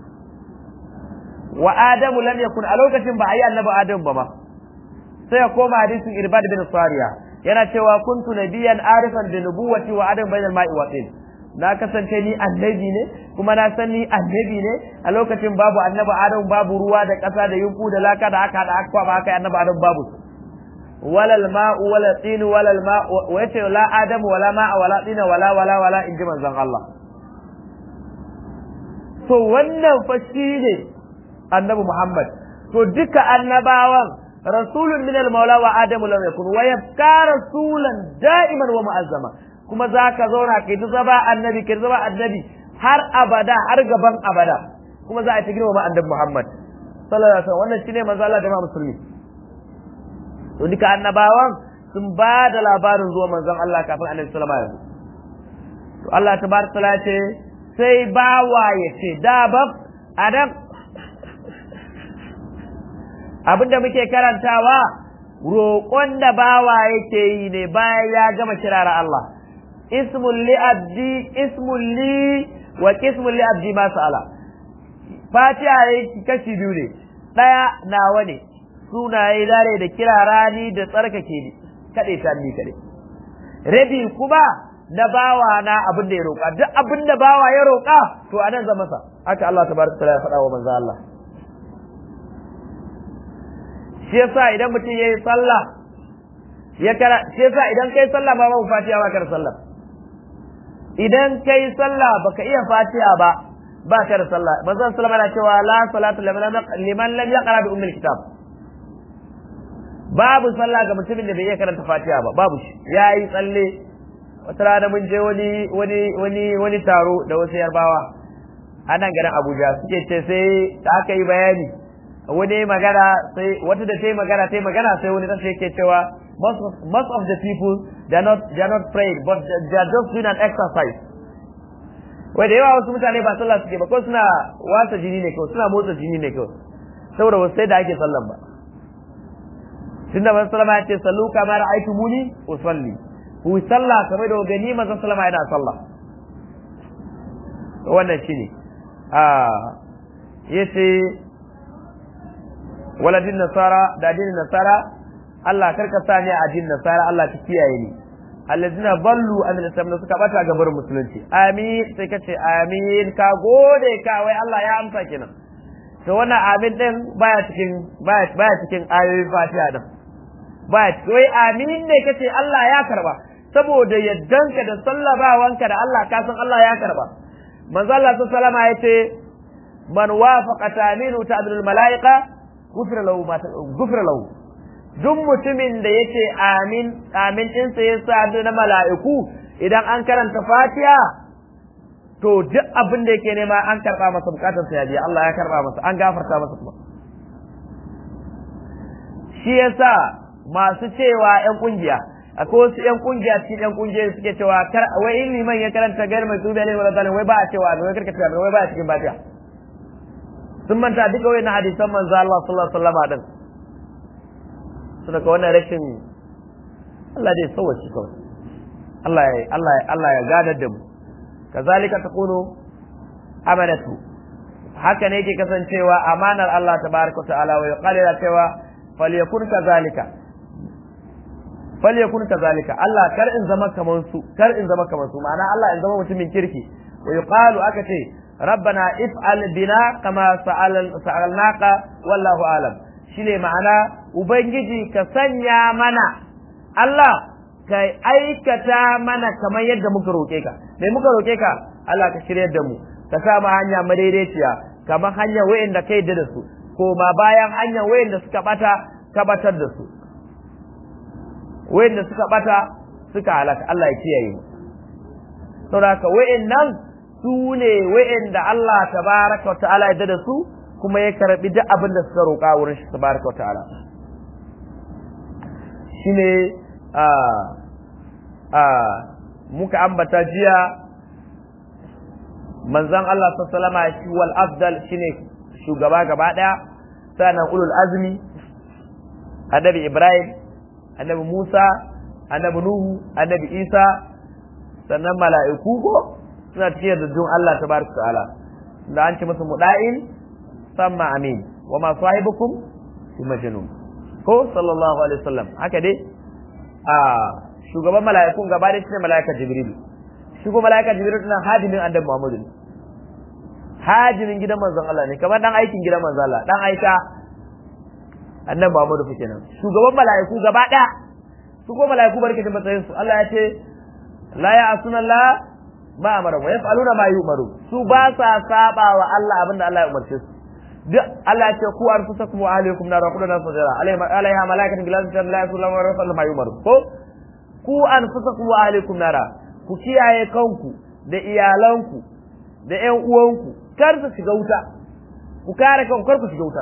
wa adamu lam yakun a lokacin ba a yi annabi adam ba ma sai ya koma hadisin irbad bin sariya yana cewa kuntu nabiyan arifan bi nubuwati wa adam bainal ma'i wa tin na kasance ni annabi ne kuma na san ni annabi ne a lokacin babu annabi adam babu ruwa da ƙasa da yunku da laka da aka hada akwa ba aka yi annabi adam babu walal ma'u wala tin walal ma'u wa yace la adam wala ma'a wala tin wala wala wala inji manzon Allah to wannan fa shine annabi Muhammad to duka annabawan rasulun min al-maula wa adamu lam yakun wa yabqa rasulan da'iman wa mu'azzama kuma zaka zauna kai ta zaba annabi kai zaba annabi har abada har gaban abada kuma za a ta girma annabi Muhammad sallallahu alaihi wasallam wannan shine manzo Allah da ma musulmi to duka annabawan sun ba da labarin zuwa manzon Allah kafin annabi sallallahu alaihi wasallam to Allah tabaraka taala ce sai bawa ya ce da ba adam abinda muke karantawa roƙon da bawa yake yi ne bayan ya gama kirara Allah ismul li abdi ismul li wa ismul li abdi ma sa'ala fatiha yake kashi biyu ne daya nawa ne sunaye dare da kirara ni da tsarkake ni kade ta ni kade rabi kuma na bawa na abin da ya roƙa duk abin da bawa ya roƙa to anan zama sa haka Allah tabaraka taala ya faɗa wa manzo Allah shi yasa idan mutum yayi sallah ya kara shi yasa idan kai sallah ba babu fatiha ba kar sallah idan kai sallah baka iya fatiha ba ba kar sallah manzon sallama yana cewa la salatu liman lam yaqra bi ummil kitab babu sallah ga mutumin da bai iya karanta fatiha ba babu shi yayi tsalle wata rana mun je wani wani wani wani taro da wasu yarbawa a nan garin Abuja suke ce sai da aka yi bayani wani magana sai wata da ta yi magana ta yi magana sai wani tashi yake cewa most of, most of the people they are not they are not praying but they are just doing an exercise wai da yawa wasu mutane ba sallah suke ba ko suna wasa jini ne kawai suna motsa jini ne kawai saboda wasu sai da ake sallan ba tunda manzo sallama ya ce sallu kama ra'aytumuni usalli ku sallah kamar da gani manzo sallama yana sallah wannan shine ah yace waladin nasara da addinin nasara Allah karka sa ni a addinin nasara Allah ka kiyaye ni allazina ballu an al-islam suka bata ga barin musulunci amin sai kace amin ka gode ka wai Allah ya amsa kenan to wannan amin din baya cikin baya baya cikin ayoyin Fatiha din baya wai amin ne kace Allah ya karba saboda yaddanka da sallabawanka da Allah ka san Allah ya karba manzo Allah sallallahu alaihi wasallam yace man wafaqa ta'minu ta'dilul malaika gufira lahu ma gufira lahu duk mutumin da yace amin amin din sai ya sa na mala'iku idan an karanta Fatiha to duk abin da yake nema an karba masa bukatar sa yaji Allah ya karba masa an gafarta masa kuma shi yasa masu cewa ƴan kungiya akwai wasu ƴan kungiya cikin ƴan kungiyoyi suke cewa kar wai in liman ya karanta gar mai tubi alaihi wa sallam wai ba a cewa wai karkata wai ba a cikin Fatiha sun manta duka wayannan hadisan manzo Allah sallallahu alaihi wasallam din su daga wannan rashin Allah dai sauwace kawai Allah ya Allah ya Allah ya gadar da mu kazalika takunu amanatu haka ne yake kasancewa amanar Allah tabaraka ta'ala wa yuqalu cewa falyakun kazalika falyakun kazalika Allah kar in zama kaman su kar in zama kaman su ma'ana Allah in zama mutumin kirki wa yuqalu aka ce rabbana if'al bina kama sa'alnaka wallahu alam shine ma'ana ubangiji ka sanya mana Allah ka aikata mana kamar yadda muka roke ka me muka roke ka Allah ka shiryar da mu ka sa mu hanya madaidaiciya kamar hanyar wayanda kai da su ko ma bayan hanyar wayanda suka bata ka batar da su wayanda suka bata suka halaka Allah ya kiyaye mu saboda wayannan su ne wayanda Allah tabaraka wa ta'ala ya da su kuma ya karbi duk abin da suka roƙa wurin shi tabaraka wa ta'ala shine a a muka ambata jiya manzon Allah sallallahu alaihi wasallam shi wal afdal shine shugaba gaba daya sanan ulul azmi annabi Ibrahim annabi Musa annabi Nuhu annabi Isa sannan mala'iku ko suna cikin daddun Allah tabaraka ta'ala da an ce musu muda'in samma amin wa ma sahibukum bi majnun ko sallallahu alaihi wasallam haka dai a shugaban mala'ikun gaba dai shine mala'ika Jibril shi ko mala'ika Jibril din hadimin annabi Muhammad hadimin gidan manzon Allah ne kamar dan aikin gidan manzon Allah dan Aisha annabi Muhammad fa kenan shugaban mala'iku gaba daya su ko mala'iku barkatin matsayin su Allah ya ce la ya'suna Allah ma amara wa yaf'aluna ma yu'maru su ba sa saba wa Allah abinda Allah ya umarce su duk Allah ya ce ku arfusakum wa ahlikum nar qulna sajara alaiha malaikatun gilazun la yasulu wa rasul ma yu'maru ko ku anfusakum wa ahlikum nar ku kiyaye kanku da iyalanku da ƴan uwanku kar su shiga wuta ku kare kanku kar ku shiga wuta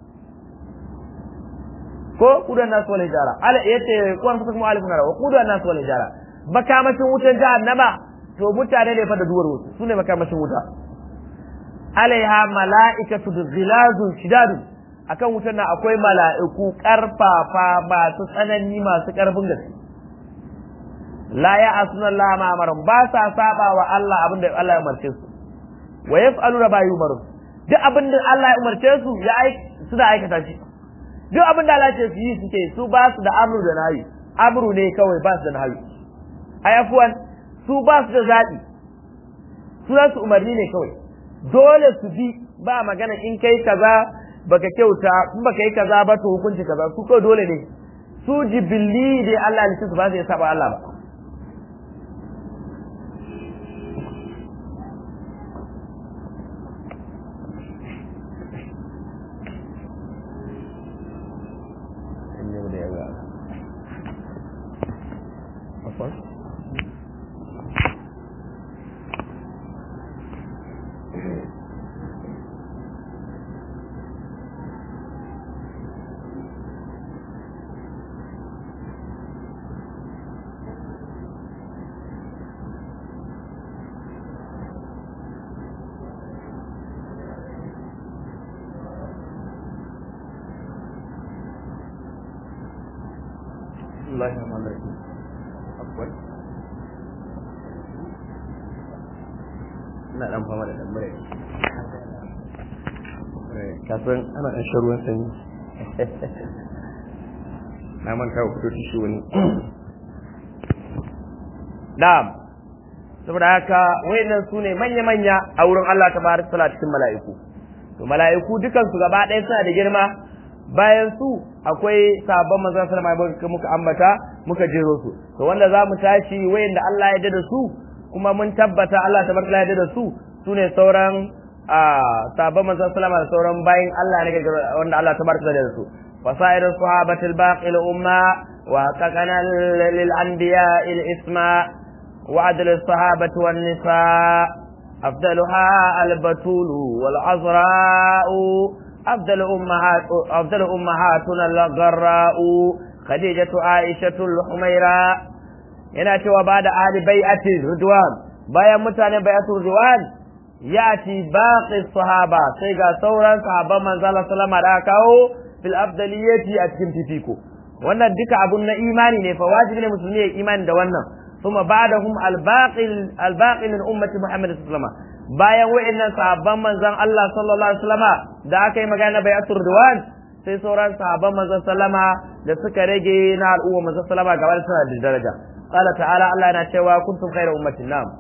ko kudan nasu wal hijara ala yace ku anfusakum wa ahlikum nar wa kudan nasu wal hijara makamashin wutar jahannama to mutane ne fa da duwar wasu sune makamashin wuta alaiha mala'ikatu ghilazun shidadun akan wutar nan akwai mala'iku karfafa masu tsanani masu karfin gaske la ya asuna Allah ma amaran ba sa saba wa Allah abinda Allah ya umarce su wa yaf'aluna ma yumaru duk abinda Allah ya umarce su ya ai suna aikata shi duk abinda Allah ya ce su yi suke su ba su da amru da nahi amru ne kawai ba su da nahi ayafuwan su ba su da zaɓi su za su umarni ne kawai dole su bi ba magana in kai kaza baka kyauta in baka yi kaza ba to hukunci kaza su ko dole ne su jibilli dai Allah ne su ba zai saba Allah ba الله الرحمن الرحيم عفوا ina dan fama da dan mure kafin ana dan sharuwan sanyi na manta ku fito shi wani na'am saboda haka wayannan sune manya manya a wurin Allah tabaraka taala cikin mala'iku to mala'iku dukan su gaba ɗaya suna da girma bayan su akwai sabon manzon sallama da muka ambata muka jero su to wanda zamu tashi wayanda Allah ya dada su kuma mun tabbata Allah tabaraka ya dada su sune sauran sabon manzon sallama da sauran bayin Allah ne wanda Allah tabaraka ya dada su fasairus sahabatil baqil umma wa taqana lil anbiya il isma wa adl as sahabati wan nisa afdaluha al batul wal azra'u أفضل أمهات أفضل أمهاتنا الغراء خديجة عائشة الحميراء yana cewa ba da ahli bai'ati ridwan bayan mutanen bai'atul ridwan yati baqi sahaba sai ga sauran sahabban manzo Allah sallama da kawo fil afdaliyati a cikin fifiko wannan duka abun na imani ne fa wajibi ne musulmi ya imani da wannan kuma ba'dahum al baqi al baqi min ummati Muhammad sallallahu alaihi wasallam bayan wa'annan sahabban manzon Allah sallallahu alaihi wasallama da aka yi magana bai'atul ridwan sai sauran sahabban manzon sallama da suka rage na al'umma manzon sallama gaba da suna da daraja qala ta'ala Allah yana cewa kuntum khayra ummatin na'am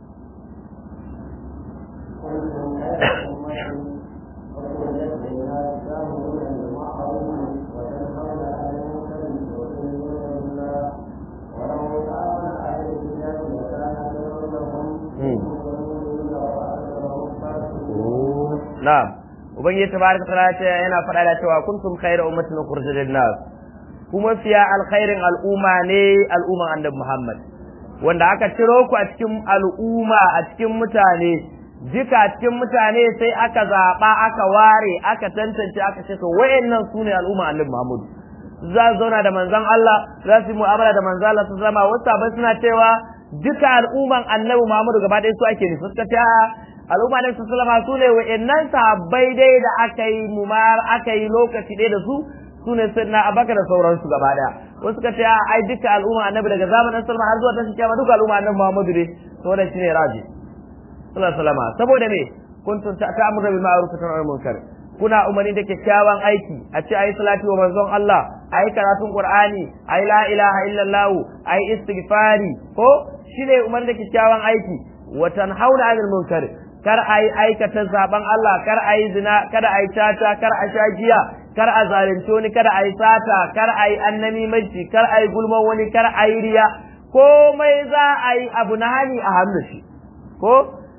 na'am ubangiji tabaraka ta'ala ce yana faɗa da cewa kuntum khayra ummatin ukhrijat lin-nas kuma fiya alkhairin al'umma ne al'umman annabi Muhammad wanda aka ciro ku a cikin al'umma a cikin mutane duka cikin mutane sai aka zaba aka ware aka tantance aka ce to wayannan sune al'umma annabi Muhammad za su zauna da manzon Allah za su yi mu'amala da manzon Allah su zama wasu sabai suna cewa duka al'umman annabi Muhammad gaba ɗaya su ake nufi suka ce al'umma ne sallama su ne wa'annan sahabbai dai da aka yi mumar aka yi lokaci ɗaya da su su ne sunna abaka da sauransu gaba daya wasu suka ce ai duka al'umma annabi daga zamanin sallama har zuwa tashin kiyama duka al'umma annabi Muhammadu ne to wannan shine raji sallallahu alaihi wasallam saboda me kuntum ta'muru bil ma'ruf wa tanhauna 'anil munkar kuna umarni da kyakkyawan aiki a ce ayi salati wa manzon Allah ayi karatun Qur'ani ayi la ilaha illallah ayi istighfari ko shine umarni da kyakkyawan aiki wa tanhauna 'anil munkar kar a yi aikata zaben Allah kar a yi zina kada a yi tata kar a sha giya kar a zalunci wani kada a yi sata kar a yi annamimanci kar a yi gulman wani kar a yi riya komai za a yi abu na hani a hannu shi ko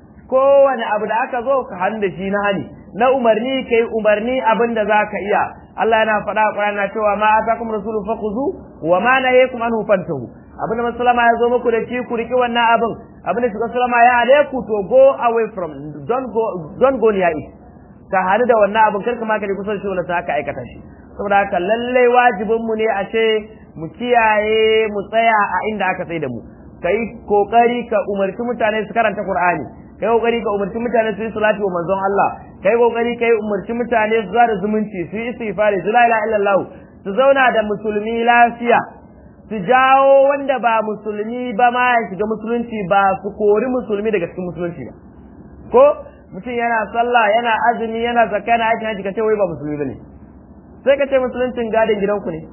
kowane abu da aka zo ka hannu da shi na hani na umarni kai umarni abin da za ka iya Allah yana faɗa a Qur'ani cewa ma atakum rasulu fakhuzu wa ma nahayakum anhu fantahu abin da sallama ya zo muku da shi ku riki wannan abin abin da sallama ya ale ku to go away from don't go don't go near it ka hadu da wannan abin karka ma ka kusa shi wala ta ka aikata shi saboda haka lalle wajibin mu ne a ce mu kiyaye mu tsaya a inda aka sai da mu kai kokari ka umarci mutane su karanta Qur'ani kai kokari ka umarci mutane su yi salati wa manzon Allah kai kokari kai umarci mutane su zara zumunci su yi istighfari su la ilaha illallah su zauna da musulmi lafiya su jawo wanda ba musulmi ba ma ya shiga musulunci ba su kori musulmi daga cikin musulunci ba ko mutum yana sallah yana azumi yana zakka yana aikin haji kace wai ba musulmi bane sai ka ce musuluncin gadin gidanku ne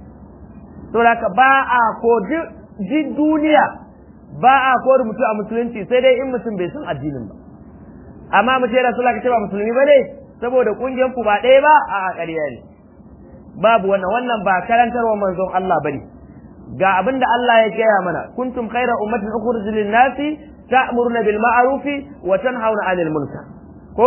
to da ka ba a ko ji duniya ba a kori mutum a musulunci sai dai in mutum bai san addinin ba amma mutum yana sallah kace ba musulmi bane saboda kungiyar ku ba ɗaya ba a ƙarya ne babu wannan wannan ba karantarwa manzon Allah bane ga abinda Allah ya gaya mana kuntum khayra ummatin ukhrijat lin-nasi ta'muruna bil ma'ruf wa tanhauna 'anil munkar ko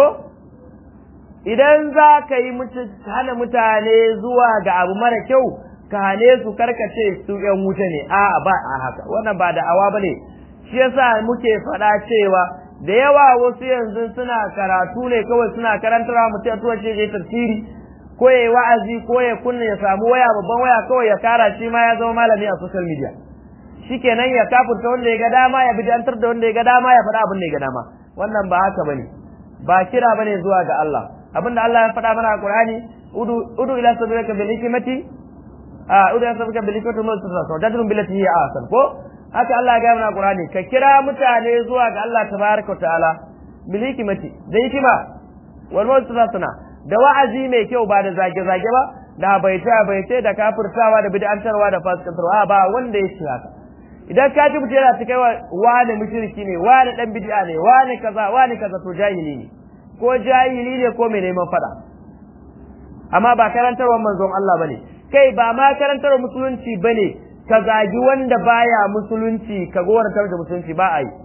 idan za ka yi hana mutane zuwa ga abu mara kyau ka hane su karkace su yan wuta ne a ba a haka wannan ba da awa bane shi yasa muke faɗa cewa da yawa wasu yanzu suna karatu ne kawai suna karantarwa mutum tuwa ce je tafsiri ko ya wa'azi ko ya kunna ya samu waya babban waya kawai ya kara shi ma ya zama malami a social media shikenan ya kafurta wanda ya ga dama ya bidantar da wanda ya ga dama ya faɗa abin da ya ga dama wannan ba haka bane ba kira bane zuwa ga Allah abinda Allah ya faɗa mana a Qur'ani udu udu ila sabrika bil hikmati a udu ila sabrika bil hikmati wa tasawwur dadrun billati hiya ahsan ko haka Allah ya ga mana a Qur'ani ka kira mutane zuwa ga Allah tabaraka wa ta'ala bil hikmati da hikima wal mawtasana da wa'azi mai kyau ba da zage-zage ba da baita-baita da kafirtawa da bid'antarwa da fasikantarwa ba wanda ya shi haka idan ka ji mutum yana cikin wani mushriki ne wani dan bid'a ne wani kaza wani kaza to jahili ne ko jahili ne ko mai neman fada amma ba karantarwar manzon Allah bane kai ba ma karantarwar musulunci bane ka zagi wanda baya musulunci ka gorantar da musulunci ba a yi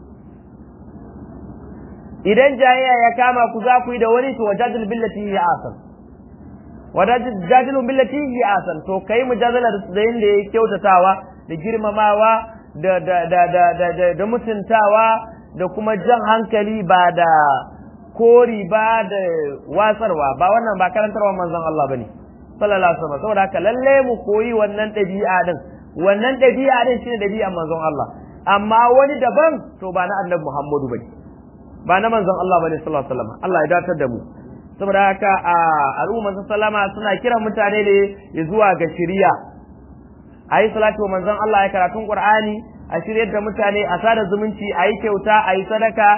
idan jayayya ya kama ku za ku yi da wani to wajadil billati hi asan wajadil billati hi asan to kai mujadala da yanda yake kyautatawa da girmamawa da da da da da, da mutuntawa da kuma jan hankali ba da kori ba da wasarwa ba wannan ba karantarwa manzon Allah bane sallallahu alaihi wasallam saboda haka lalle mu koyi wannan dabi'a din wannan dabi'a din shine dabi'an manzon Allah amma wani daban to ba na annabi Muhammadu bane ba na manzon Allah bane sallallahu alaihi wasallam Allah ya datar da mu saboda haka a al'umma sallama suna kiran mutane ne zuwa ga shari'a ayi salatu wa manzon Allah ya karatun Qur'ani a shiryar da mutane a sada zumunci ayi kyauta ayi sadaka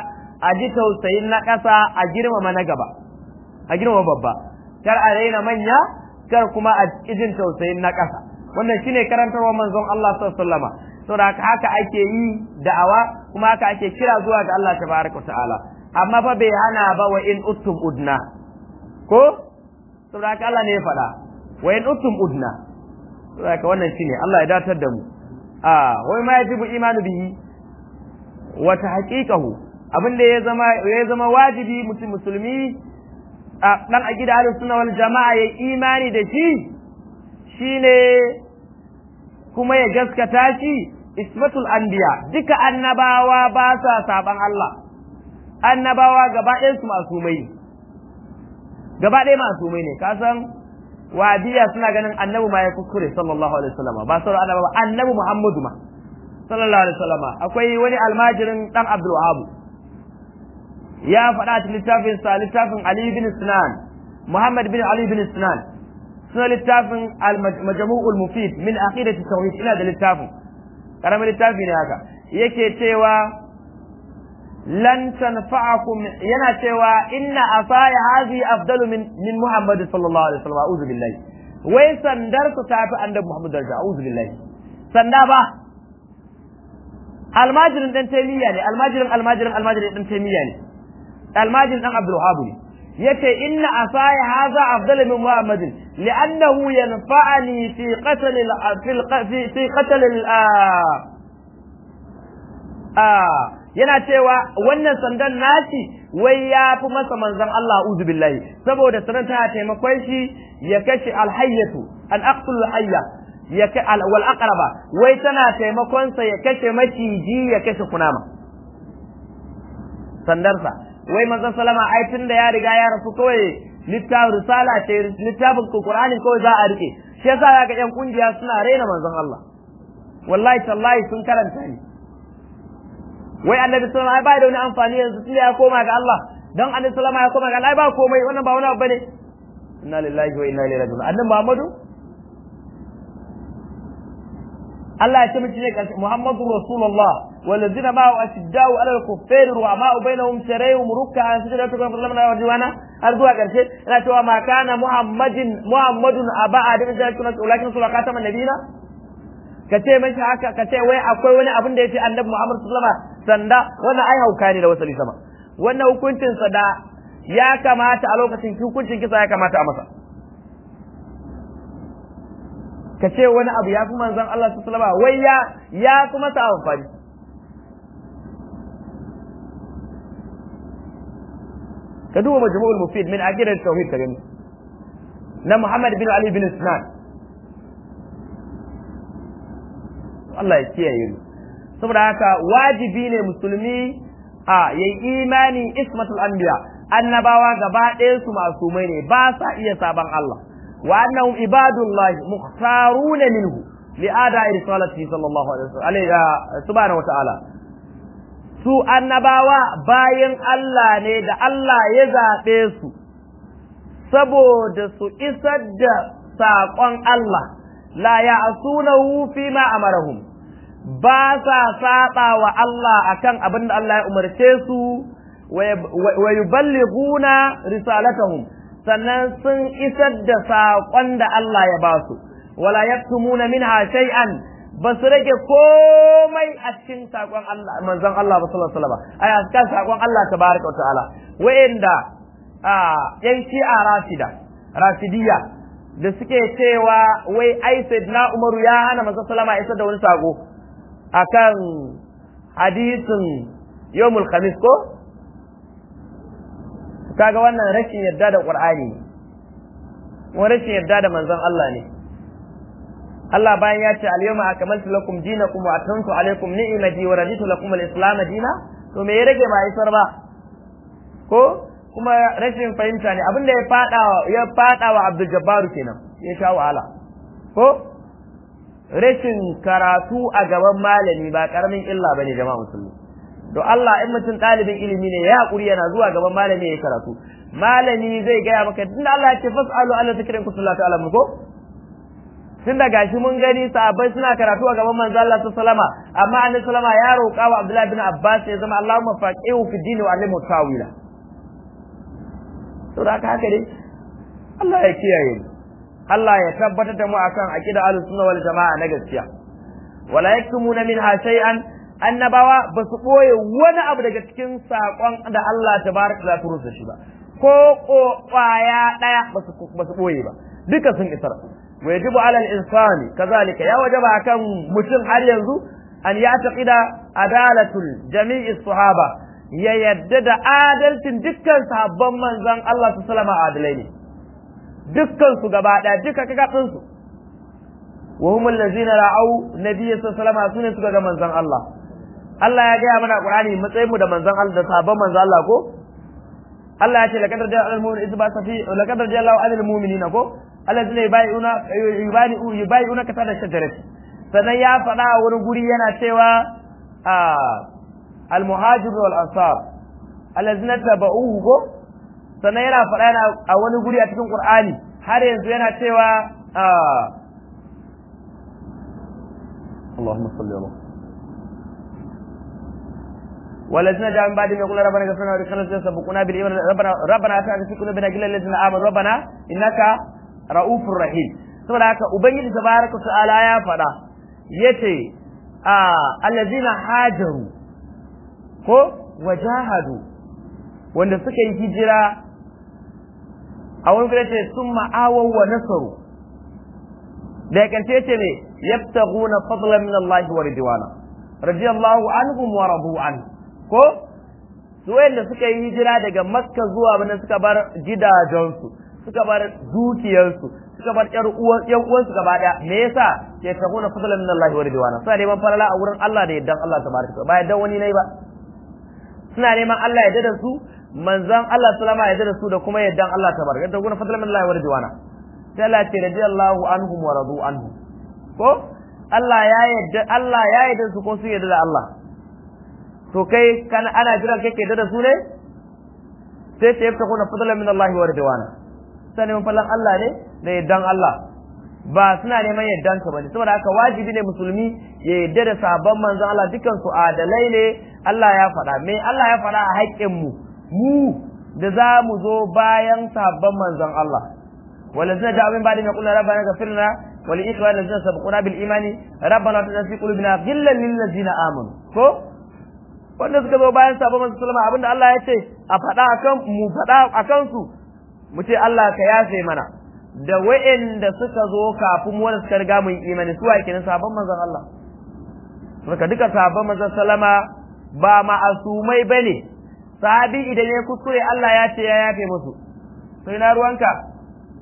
a ji tausayin na ƙasa a girmama na gaba a girmama babba kar a raina manya kar kuma a jin tausayin na ƙasa wannan shine karantarwar manzon Allah sallallahu alaihi wasallam saboda haka ake yi da'awa kuma haka ake kira zuwa ga Allah tabaraka ta'ala amma fa bai hana ba wa in uttum udna ko saboda haka Allah ne ya faɗa wa in uttum udna saboda haka wannan shine Allah ya datar da mu a wai ma yajibu imanu bihi wa tahqiqahu abinda ya zama ya zama wajibi mutum musulmi a dan aqida ahlus sunna wal jamaa ya imani da shi shine kuma ya gaskata shi ismatul anbiya duka annabawa ba sa saban Allah annabawa gaba ɗayan su masumai gaba ɗaya masumai ne ka san wadiya suna ganin annabi ma ya kuskure sallallahu alaihi wasallam ba sauran annabi ba annabi Muhammadu ma sallallahu alaihi wasallam akwai wani almajirin dan Abdul Wahhab ya faɗa cikin littafin sa littafin Ali bin Sinan Muhammad bin Ali bin Sinan suna littafin al-majmu'ul mufid min aqidati tauhid ina da littafin karamin littafi ne haka yake cewa lan tanfa'akum yana cewa inna asaya hazi afdalu min min Muhammad sallallahu alaihi wasallam a'udhu billahi wai sandar ku tafi annabi Muhammad da a'udhu billahi sanda ba almajirin dan taymiya ne almajirin almajirin almajirin dan taymiya ne almajirin dan Abdul Wahhab ne yace inna asaya hadha afdal min Muhammadin li'annahu yanfa'ani fi qatl fi fi qatl yana cewa wannan sandan naci wai ya fi masa manzon Allah a'udhu billahi saboda sanan tana taimakon shi ya kashe alhayyatu an aqtul hayya ya wal aqraba wai tana taimakon sa ya kashe maciji ya kashe kunama sandarsa wai manzon sallama ai tunda ya riga ya rasu kawai littafin risala ce littafin Qur'ani kawai za a rike shi yasa ga yan kungiya suna raina manzon Allah wallahi tallahi sun karanta ni wai annabi sallama ai ba da wani amfani yanzu tunda ya koma ga Allah dan annabi sallama ya koma ga Allah ai ba komai wannan ba wani abu bane inna lillahi wa inna ilaihi raji'un annabi Muhammadu Allah ya ce miki ne Muhammadu Rasulullah والذين معه أشداء على الكفار رحماء بينهم تريهم ركعا سجدا تكون في الله وجوانا أرجو أكرشي لا توا ما كان محمد محمد أبا آدم ذلك ولكن رسول خاتم النبيين kace mashi haka kace wai akwai wani abin da yace annabi Muhammad sallallahu alaihi wasallam sanda wannan ai hauka ne da wasali sama wannan hukuncin sa da ya kamata a lokacin hukuncin kisa ya kamata a masa kace wani abu ya fi manzon Allah sallallahu alaihi wasallam wai ya ya kuma sa amfani ka duba majmu'ul mufid min aqidat tauhid ka gani na Muhammad bin Ali bin Sinan Allah ya kiyaye mu saboda haka wajibi ne musulmi a yayi imani ismatul anbiya annabawa gaba ɗayan su masumai ne ba sa iya saban Allah wa annahum ibadullahi mukhtaruna minhu li ada'i risalati sallallahu alaihi wasallam subhanahu wa ta'ala su annabawa bayan Allah ne da Allah ya zaɓe su saboda su isar da saƙon Allah la ya'sunahu fi ma amarahum ba sa saba wa Allah akan abin da Allah ya umarce su wa yuballighuna risalatahum sannan sun isar da saƙon da Allah ya ba su wala yaktumuna minha shay'an ba su rage komai a cikin sakon Allah manzon Allah ba sallallahu alaihi wasallam ai a cikin sakon Allah tabaraka wa ta'ala wa'inda a yan shi'a rafida rafidiyya da suke cewa wai ai sayyidina Umaru ya hana manzon sallama isa da wani sako akan hadisin yawmul khamis ko kaga wannan rashin yarda da Qur'ani ne rashin yarda da manzon Allah ne Allah bayan ya ce al-yawma akmaltu lakum dinakum wa atamtu alaykum ni'mati wa raditu lakum al-islam dina to me ya rage ba isar ba ko kuma rashin fahimta ne abinda ya fada ya fada wa Abdul Jabbar kenan ya sha wahala ko rashin karatu a gaban malami ba karamin illa bane jama'a musulmi to Allah in mutum ɗalibin ilimi ne ya hakuri yana zuwa gaban malami ya karatu malami zai gaya maka tunda Allah ya ce fas'alu ala zikrin kullata ta'lamu ko tun da gashi mun gani sahabbai suna karatu a gaban manzo Allah sallama amma annabi sallama ya roƙa wa Abdullah bin Abbas ya zama Allahumma faqihu fi dini wa allimhu tawila to da haka dai Allah ya kiyaye mu Allah ya tabbatar da mu akan aqida ahlus sunna wal jamaa na gaskiya wala yaktumuna minha shay'an annabawa ba su boye wani abu daga cikin sakon da Allah tabaraka wa ta'ala shi ba ko ko kwaya daya ba su ba su boye ba duka sun isar wajibu ala al-insani kazalika ya wajaba akan mutum har yanzu an ya taqida adalatul jami'i sahaba ya yadda da adalcin dukkan sahabban manzon Allah sallallahu alaihi wasallam adalai ne dukkan su gaba daya duka kakafin su wa hum allazina ra'au nabiyyi sallallahu alaihi wasallam sunan suka ga manzon Allah Allah ya gaya mana Qur'ani matsayin mu da manzon Allah da sahabban manzon Allah ko Allah ya ce laqad raja'al mu'minu idza safi laqad raja'allahu 'anil mu'minina ko allazina yubayyi'una yubayyi'u yubayyi'una ka tada shajarati sannan ya faɗa a wani guri yana cewa al muhajir wal ansar allazina tabauhu ko sannan yana faɗa a wani guri a cikin Qur'ani har yanzu yana cewa اللهم صل على والذين جاءوا من بعدهم يقولون ربنا اغفر لنا ولإخواننا سبقونا بالإيمان ربنا ربنا لا تزغ قلوبنا غير الذين آمنوا ربنا إنك رؤوف رحيم saboda haka ubangiji tabaraka ta'ala ya faɗa yace a allazina hajaru ko wajahadu wanda suka yi hijira a wani gure ce summa awaw wa nasaru da karshe ce ne yabtaguna fadlan min Allah wa ridwana radiyallahu anhum wa radu an ko su wanda suka yi hijira daga Makka zuwa Madina suka bar gidajensu suka bar dukiyarsu suka bar ƴar uwan ƴan uwansu gaba daya me yasa yabtaguna fadlan min Allah wa ridwana suna neman falala a wurin Allah da yaddan Allah tabaraka ba yaddan wani nayi ba suna neman Allah ya yarda da su manzon Allah sallama ya yarda da su da kuma yaddan Allah tabaraka yabtaguna fadlan min Allah wa ridwana sai Allah ce radiyallahu anhum wa radu anhu ko Allah ya yadda Allah ya yadda su ko su yadda da Allah to kai kana ana jiran kai ke yadda da su ne sai sai ta kuna fadlan min Allah wa ridwana sai neman fallan Allah ne da yaddan Allah ba suna neman yaddan ka bane saboda haka wajibi ne musulmi ya yadda da sahabban manzon Allah dukan su adalai ne Allah ya faɗa me Allah ya faɗa a haƙƙin mu mu da za mu zo bayan sahabban manzon Allah والذين جاءوا من بعدهم يقولون ربنا اغفر لنا ولإخواننا الذين سبقونا بالإيمان ربنا لا تجعل في قلوبنا غلا للذين آمنوا ko wanda suka zo bayan sabon manzo sallama abinda Allah ya ce a faɗa akan mu faɗa akan su mu ce Allah ka yafe mana da wa'anda suka zo kafin mu wanda suka riga mu imani su wa kenan sabon manzon Allah saka duka sabon manzo sallama ba ma'asumai bane sahabi idan ya kuskure Allah ya ce ya yafe musu sai na ruwanka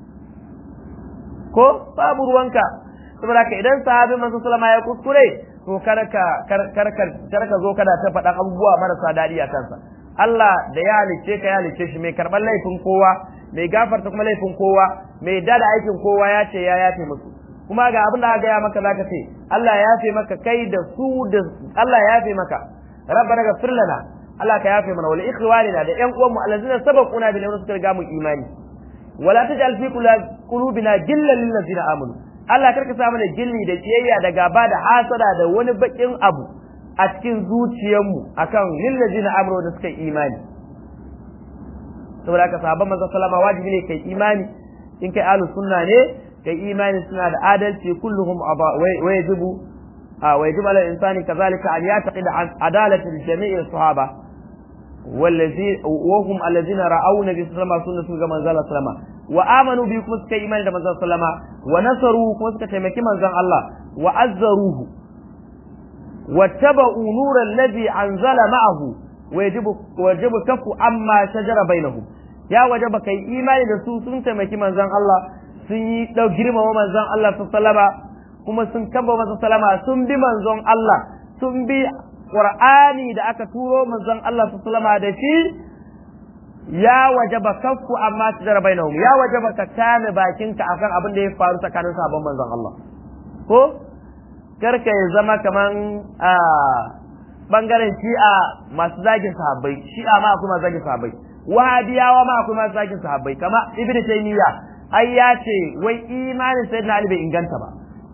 ko babu ruwanka saboda ka idan sahabi manzo sallama ya kuskure to karka karka karka zo kada ta faɗa abubuwa marasa daɗi a kansa Allah da ya halicce ka ya halicce shi mai karɓar laifin kowa mai gafarta kuma laifin kowa mai dada aikin kowa ya ce ya yafe musu kuma ga abin da aka gaya maka zaka ce Allah ya yafe maka kai da su da Allah ya yafe maka rabbana ghfir lana Allah ka yafe mana wal ikhwanina da ƴan uwanmu allazina sabaquna bil iman suka riga mu imani wala taj'al fi qulubina gillan lil ladina amanu Allah karka sa mana gilli da kiyayya da gaba da hasada da wani bakin abu a cikin zuciyarmu akan lil ladina amanu da suka imani saboda ka sahabban manzo sallama wajibi ne kai imani in kai ahlus sunna ne kai imani suna da adalci kulluhum wa yajibu wa yajibu ala insani kazalika an yataqid adalati jami'i sahaba والذي وهم الذين راوا النبي صلى الله عليه وسلم سنه manzo Allah sallama wa amanu bi kuma suka imani da manzo sallama wa nasaru kuma suka taimaki manzon Allah wa azzaruhu wattaba'u nuran alladhi anzala ma'ahu wajibu wajibu kafu amma shajara bainahum ya wajaba kai imani da su sun taimaki manzon Allah sun yi dau girmama manzon Allah sallama kuma sun kaba manzon sallama sun bi manzon Allah sun bi Qur'ani da aka turo manzon Allah sallallahu alaihi da shi ya wajaba kaffu amma tijara bainahum ya wajaba ka kame bakinka akan abin da ya faru tsakanin sahabban manzon Allah ko karka ya zama kaman a bangaren shi'a masu zagin sahabbai shi'a ma akwai masu zagin sahabbai wahabiyawa ma akwai masu zagin sahabbai kama ibnu taymiya ai ya ce wai imanin sayyidina ali bai inganta ba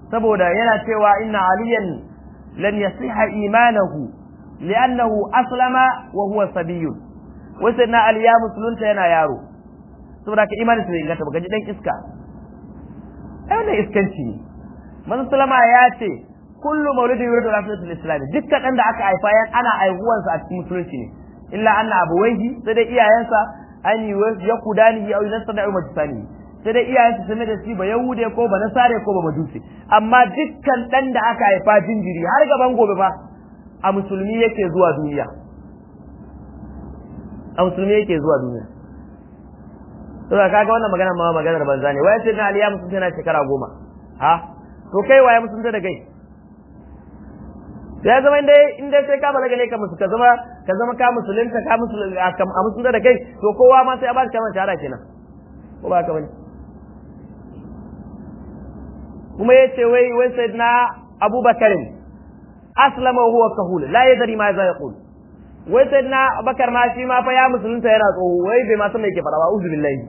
saboda yana cewa inna aliyan lan yasiha imanahu li'annahu aslama wa huwa sabiyyun wai sayyidina ali ya musulunta yana yaro saboda ka imanin sa bai inganta ba gaji dan iska ai wannan iskanci ne manzo sallama ya ce kullu maulidin yuridu al-afiyatul islam dukkan dan da aka haifa yan ana aihuwan sa a cikin musulunci ne illa anna abawaihi sai dai iyayensa an yi yakudani au nasada au majsani sai dai iyayensa sun da shi ba yahude ko ba nasare ko ba majusi amma dukkan dan da aka haifa jinjiri har gaban gobe ba a musulmi yake zuwa duniya a musulmi yake zuwa duniya to kaga wannan magana ma maganar banza ne wai sai na aliya musulmi na shekara goma ha to kai waye musulunta da kai ya zama inda inda sai ka balaga ne ka musu ka zama ka zama ka musulunta ka musulunta a musulunta da kai to kowa ma sai a ba shi kamar shahara kenan ko ba ka bane kuma yace wai wai sayyidina Abubakar aslama huwa kahul la yadri ma za yaqul wai sayyidina Abubakar ma shi ma fa ya musulunta yana tsoho wai bai ma san me yake fara ba uzu billahi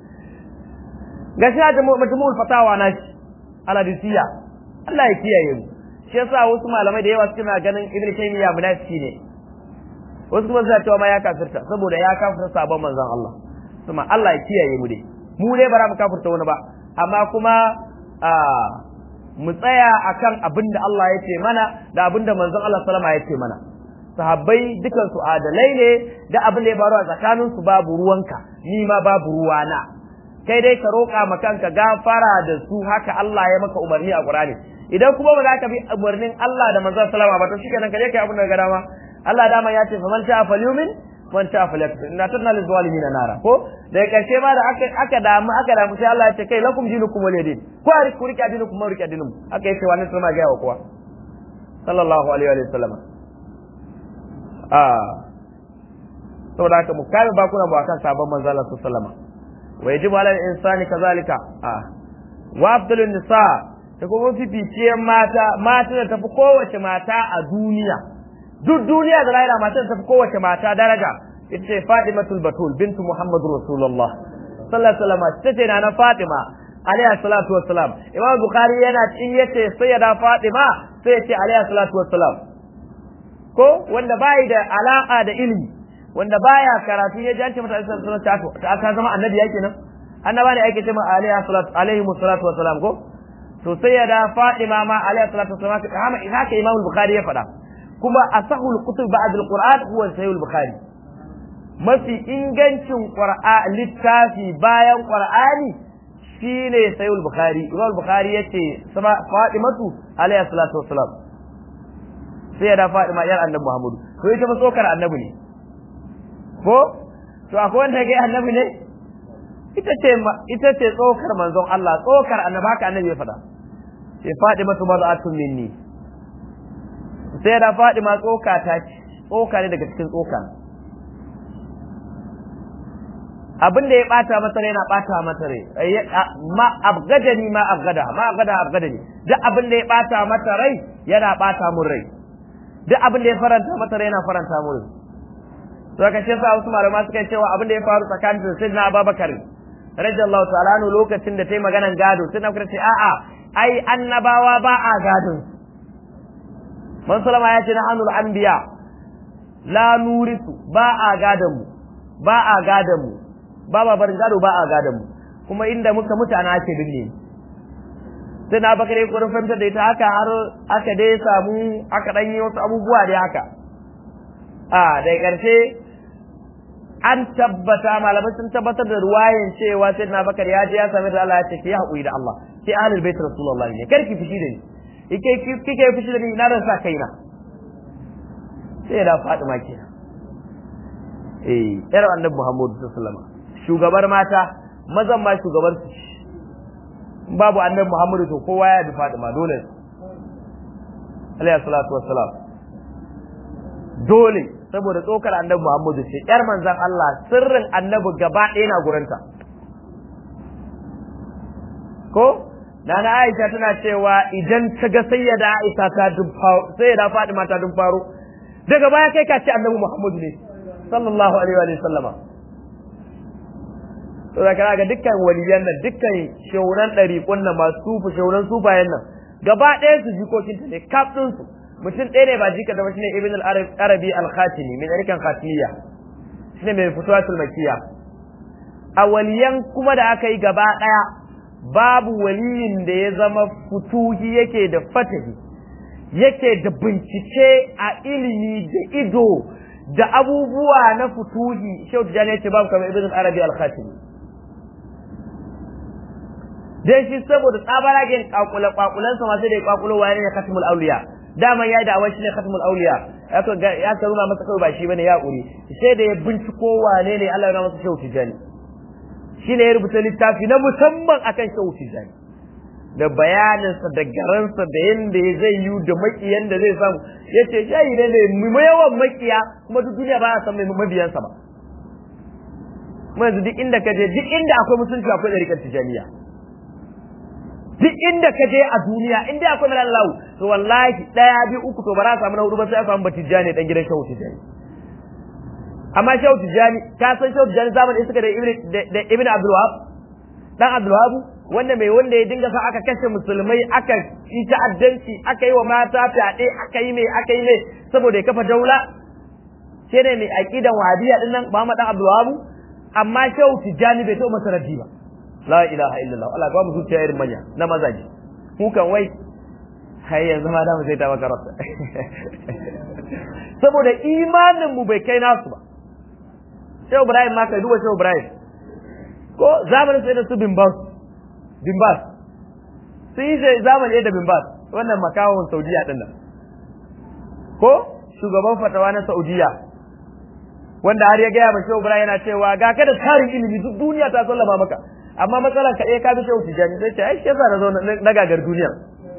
gashi da mutumul fatawa na shi aladisiya Allah ya kiyaye mu shi yasa wasu malamai da yawa suna ganin Ibn Taymiyyah munafiki ne wasu kuma suna cewa ma ya kafirta saboda ya kafirta sabon manzon Allah kuma Allah ya kiyaye mu dai mu dai bara mu kafirta wani ba amma kuma a mu tsaya akan abinda Allah ya ce mana da abinda manzon Allah sallama ya ce mana sahabbai dukan su adalai ne da abin da ya faru a tsakanin su babu ruwanka ni ma babu ruwana kai dai ka roƙa ma kanka gafara da su haka Allah ya maka umarni a Qur'ani idan kuma ba za ka bi umarnin Allah da manzon sallama ba to shikenan ka je kai abin da ga dama Allah dama ya ce fa man ta'a falyumin man ta'a falyakfur inna tadna lil zalimin nara ko da karshe ma da aka aka damu aka damu sai Allah ya ce kai lakum dinukum waliyadin ko a ku rike dinukum ma rike dinum aka yace wannan sallama ga yawa kowa sallallahu alaihi wa sallam ah saboda haka mu kame bakuna ba kan sabon manzon Allah sallallahu alaihi wa sallam wa yajibu ala al-insani kazalika ah wa afdalun nisa da kuma fificiyar mata mata da tafi kowace mata a duniya duk duniya da lahira mata da tafi kowace mata daraja ita ce Fatimatul Batul bintu Muhammadur Rasulullah sallallahu alaihi wasallam ita ce na Fatima alaiha salatu wassalam Imam Bukhari yana cin yace sayyida Fatima sai yace alaiha salatu wassalam ko wanda bai da alaka da ilimi wanda baya karatu ya jance mata sallallahu alaihi wasallam ta ta zama annabi yake nan annaba ne ake cewa alaiha salatu alaihi salatu wassalam ko to sayyida Fatima ma alaiha salatu wassalam haka Imam Bukhari ya faɗa kuma asahul kutub ba'd al-Qur'an huwa sahih al-Bukhari mafi ingancin Qur'an littafi bayan Qur'ani shine sahih al-Bukhari Imam Bukhari yace sama Fatimatu alayha salatu wassalam sai da Fatima yar Annabi Muhammad to ita ba tsokar Annabi ne ko to akwai wanda ga Annabi ne ita ce ita ce tsokar manzon Allah tsokar Annabi haka Annabi ya faɗa sai Fatimatu maz'atun minni sai da Fatima tsoka ta tsoka ne daga cikin tsoka abin da ya bata mata rai na bata mata rai ma abgadani ma abgada ma abgada abgadani duk abin da ya bata mata rai yana bata mun rai duk abin da ya faranta mata rai yana faranta mun rai to ka ce sa wasu malama suka cewa abin da ya faru tsakanin da Sayyidina Abubakar radiyallahu ta'ala anhu lokacin da tayi maganan gado sai na ce a'a ai annabawa ba a gadon man salama ya ce na hannun anbiya la nurisu ba a gadan mu ba a gadan mu ba ba barin gado ba a gadan mu kuma inda muka mutana ake binne sai na bakare kurin fahimtar da ita haka har aka dai samu aka dan yi wasu abubuwa dai haka a da karshe an tabbata malamai sun tabbatar da ruwayan cewa sai na bakare ya je ya sami da Allah ya ce ki haƙuri da Allah ki ahlul bait rasulullahi ne karki fushi da ni ike kike fushi da ni na ran sa kaina sai da Fatima kenan eh yar annabi Muhammad sallallahu alaihi wasallam shugabar mata mazan ma shugabar su babu annabi Muhammad to kowa ya bi Fatima dole alaihi salatu wassalam dole saboda tsokar annabi Muhammad ce yar manzon Allah sirrin annabi gaba ɗaya na gurinta ko Nana Aisha tana cewa idan ta ga sayyada Aisha ta dun faro sayyada Fatima ta dun faro daga baya kai ka ce annabi Muhammad ne sallallahu alaihi wa sallama to da kana ga dukkan waliyan nan dukkan shauran dariqun nan masu sufu shauran sufayen nan gaba ɗaya su jikokinta ne kaf ɗin su mutum ɗaya ne ba jika da shine ibn al-arabi al-khatimi min arikan khatiyya shine mai futuwatul makiyya a waliyan kuma da aka yi gaba ɗaya babu waliyin da ya zama futuhi yake da fatahi yake da bincike a ilimi da ido da abubuwa na futuhi shehu tijani yace babu kamar ibn al-arabi al-khatimi dan shi saboda tsabaragen kakula kwakulan sa masu da kwakulo wani ne khatmul awliya dama yayi da awai shine khatmul awliya ya to ya karuna masa kai ba shi bane ya kuri sai da ya binciko wane ne Allah ya masa shehu tijani shine ya rubuta littafi na musamman akan shehu tijani da bayaninsa da garansa da yanda zai yi da makiyan da zai samu yace shayi ne mai yawan makiya kuma duk duniya ba a san mai mabiyansa ba kuma duk inda kaje duk inda akwai musulunci akwai dariƙar tijaniya duk inda kaje a duniya inda akwai malal lahu to wallahi daya bi uku to ba za a samu na hudu ba sai a samu batijani dan gidan shehu tijani amma shehu tijani ka san shehu tijani zamanin suka da ibn da ibn abdul wahab dan abdul wahab wanda mai wanda ya dinga sa aka kashe musulmai aka yi ta'addanci aka yi wa mata fyaɗe aka yi mai aka yi mai saboda ya kafa daula sai ne mai aqidan wahabiyya din nan Muhammad dan Abdul Wahab amma shehu tijani bai taɓa masa raddi ba la ilaha illallah Allah ba mu zuciya irin manya na mazaji mu kan wai har yanzu ma da mu sai ta maka rasa saboda imanin mu bai kai nasu ba shehu Ibrahim ma kai duba shehu Ibrahim ko zamanin sai da su bin bas Bimbas sun yi zamani da Bimbas wannan makawon Saudiya din nan ko shugaban fatawa na Saudiya wanda har ya gaya ma Shehu Ibrahim yana cewa ga ka da tarin ilimi duk duniya ta sallama maka amma matsalar ka eh ka bi Shehu Tijani sai ce ai shi yasa na zo na gagar duniya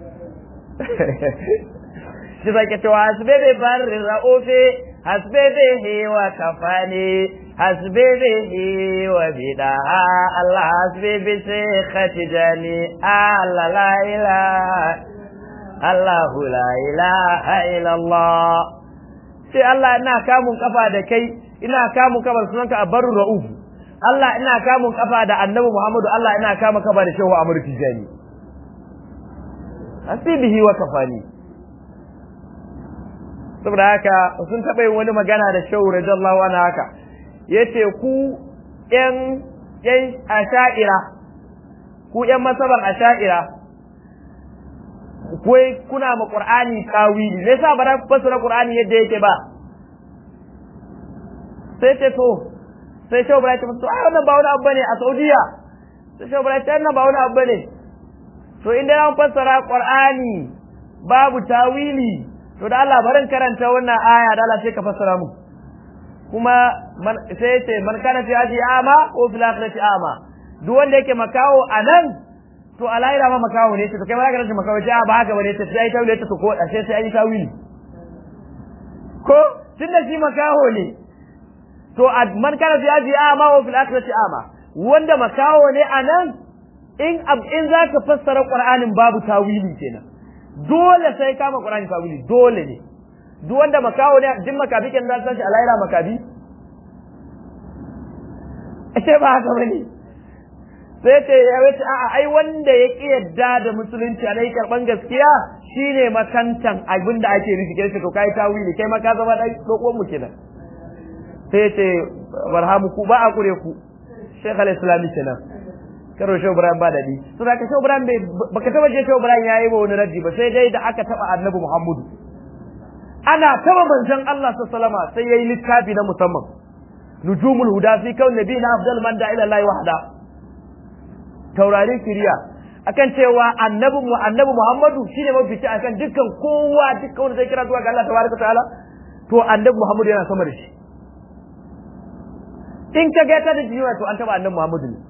shi zai ke cewa hasbebe bar ra'ofe hasbebe hewa kafani hasbebe hewa bida Allah hasbebe sai tijani Allah la ilaha Allah la ilaha illallah sai Allah ina kamun kafa da kai ina kamun kafa sunanka abarru ra'uf Allah ina kamun kafa da Annabi Muhammadu Allah ina kamun kafa da Shehu Amr Tijani hasbihi wa kafani saboda haka sun taɓa yin wani magana da shehu radiyallahu anhu haka yace ku ƴan ƴan asha'ira ku ƴan masaban asha'ira ku kuna ma qur'ani tawili me yasa ba za ku fassara qur'ani yadda yake ba sai ce to sai shehu ibrahim to ai wannan ba wani abu bane a saudiya sai shehu ibrahim wannan ba wani abu bane to inda an fassara qur'ani babu tawili to da Allah barin karanta wannan aya da Allah sai ka fassara mu kuma sai ce man kana fi hadi ama ko fil akhirati ama duk wanda yake makawo anan to alaira ma makawo ne to kai ma ga rashin makawo ce ba haka bane sai ai tawili to ko sai sai ai tawili ko tunda shi makawo ne to man kana fi hadi ama ko fil akhirati ama wanda makawo ne anan in in zaka fassara Qur'anin babu tawili kenan dole sai kama Qur'ani tawili dole ne duk wanda makawo ne din makabi ken da san shi alaira makabi ashe ba haka bane sai ce ya wace a'a ai wanda ya ki yadda da musulunci a dai karban gaskiya shine makantan abinda ake nufi kai to kai tawili kai ma ka zama dai dokon mu kenan sai ce barhamu ku ba a kure ku Sheikh al-Islam kenan karo Shehu Ibrahim ba dadi to da ka Shehu Ibrahim bai baka taba je Shehu Ibrahim yayi ba wani raddi ba sai dai da aka taba Annabi Muhammadu ana taba manzon Allah sallallahu alaihi wasallam sai yayi littafi na musamman nujumul huda fi kaun nabiyina afdal man da ila Allah wahda taurari kiriya akan cewa annabi mu annabi Muhammadu shine mafici akan dukkan kowa dukkan wanda zai kira zuwa ga Allah tabaraka taala to annabi Muhammadu yana sama da shi in ka ga ta da jiwa to an taba annabi Muhammadu ne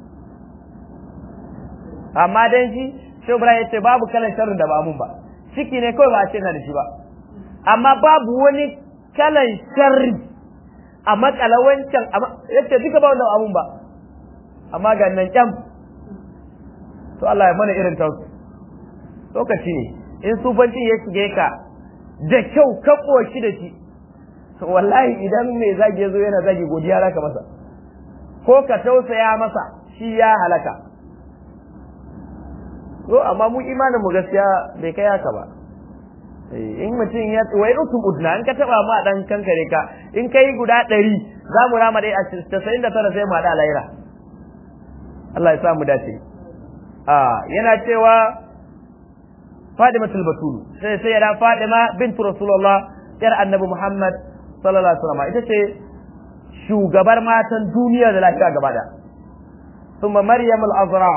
amma dan shi Shehu Ibrahim yace babu kalan sharrin da ba mun ba ciki ne kawai ba a ce na da shi ba amma babu wani kalan sharri a matsalawancan yace duka ba wannan abun ba amma ga nan kyam to Allah ya mana irin tausu lokaci ne in sufanci ya shige ka da kyau ka koshi da shi to wallahi idan mai zagi yazo yana zagi godiya raka masa ko ka tausaya masa shi ya halaka ko amma mu imanin mu gaskiya bai kai haka ba in mutum ya wai utum udna in ka taba mu a dan kankare ka in kai guda ɗari za mu rama dai a casa'in da tara sai mu haɗa laira Allah ya sa mu dace a yana cewa Fadimatul Batul sai sai ya Fadima bintu Rasulullah yar Annabi Muhammad sallallahu alaihi wasallam ita ce shugabar matan duniya da lafiya gaba da thumma Maryam al-Azra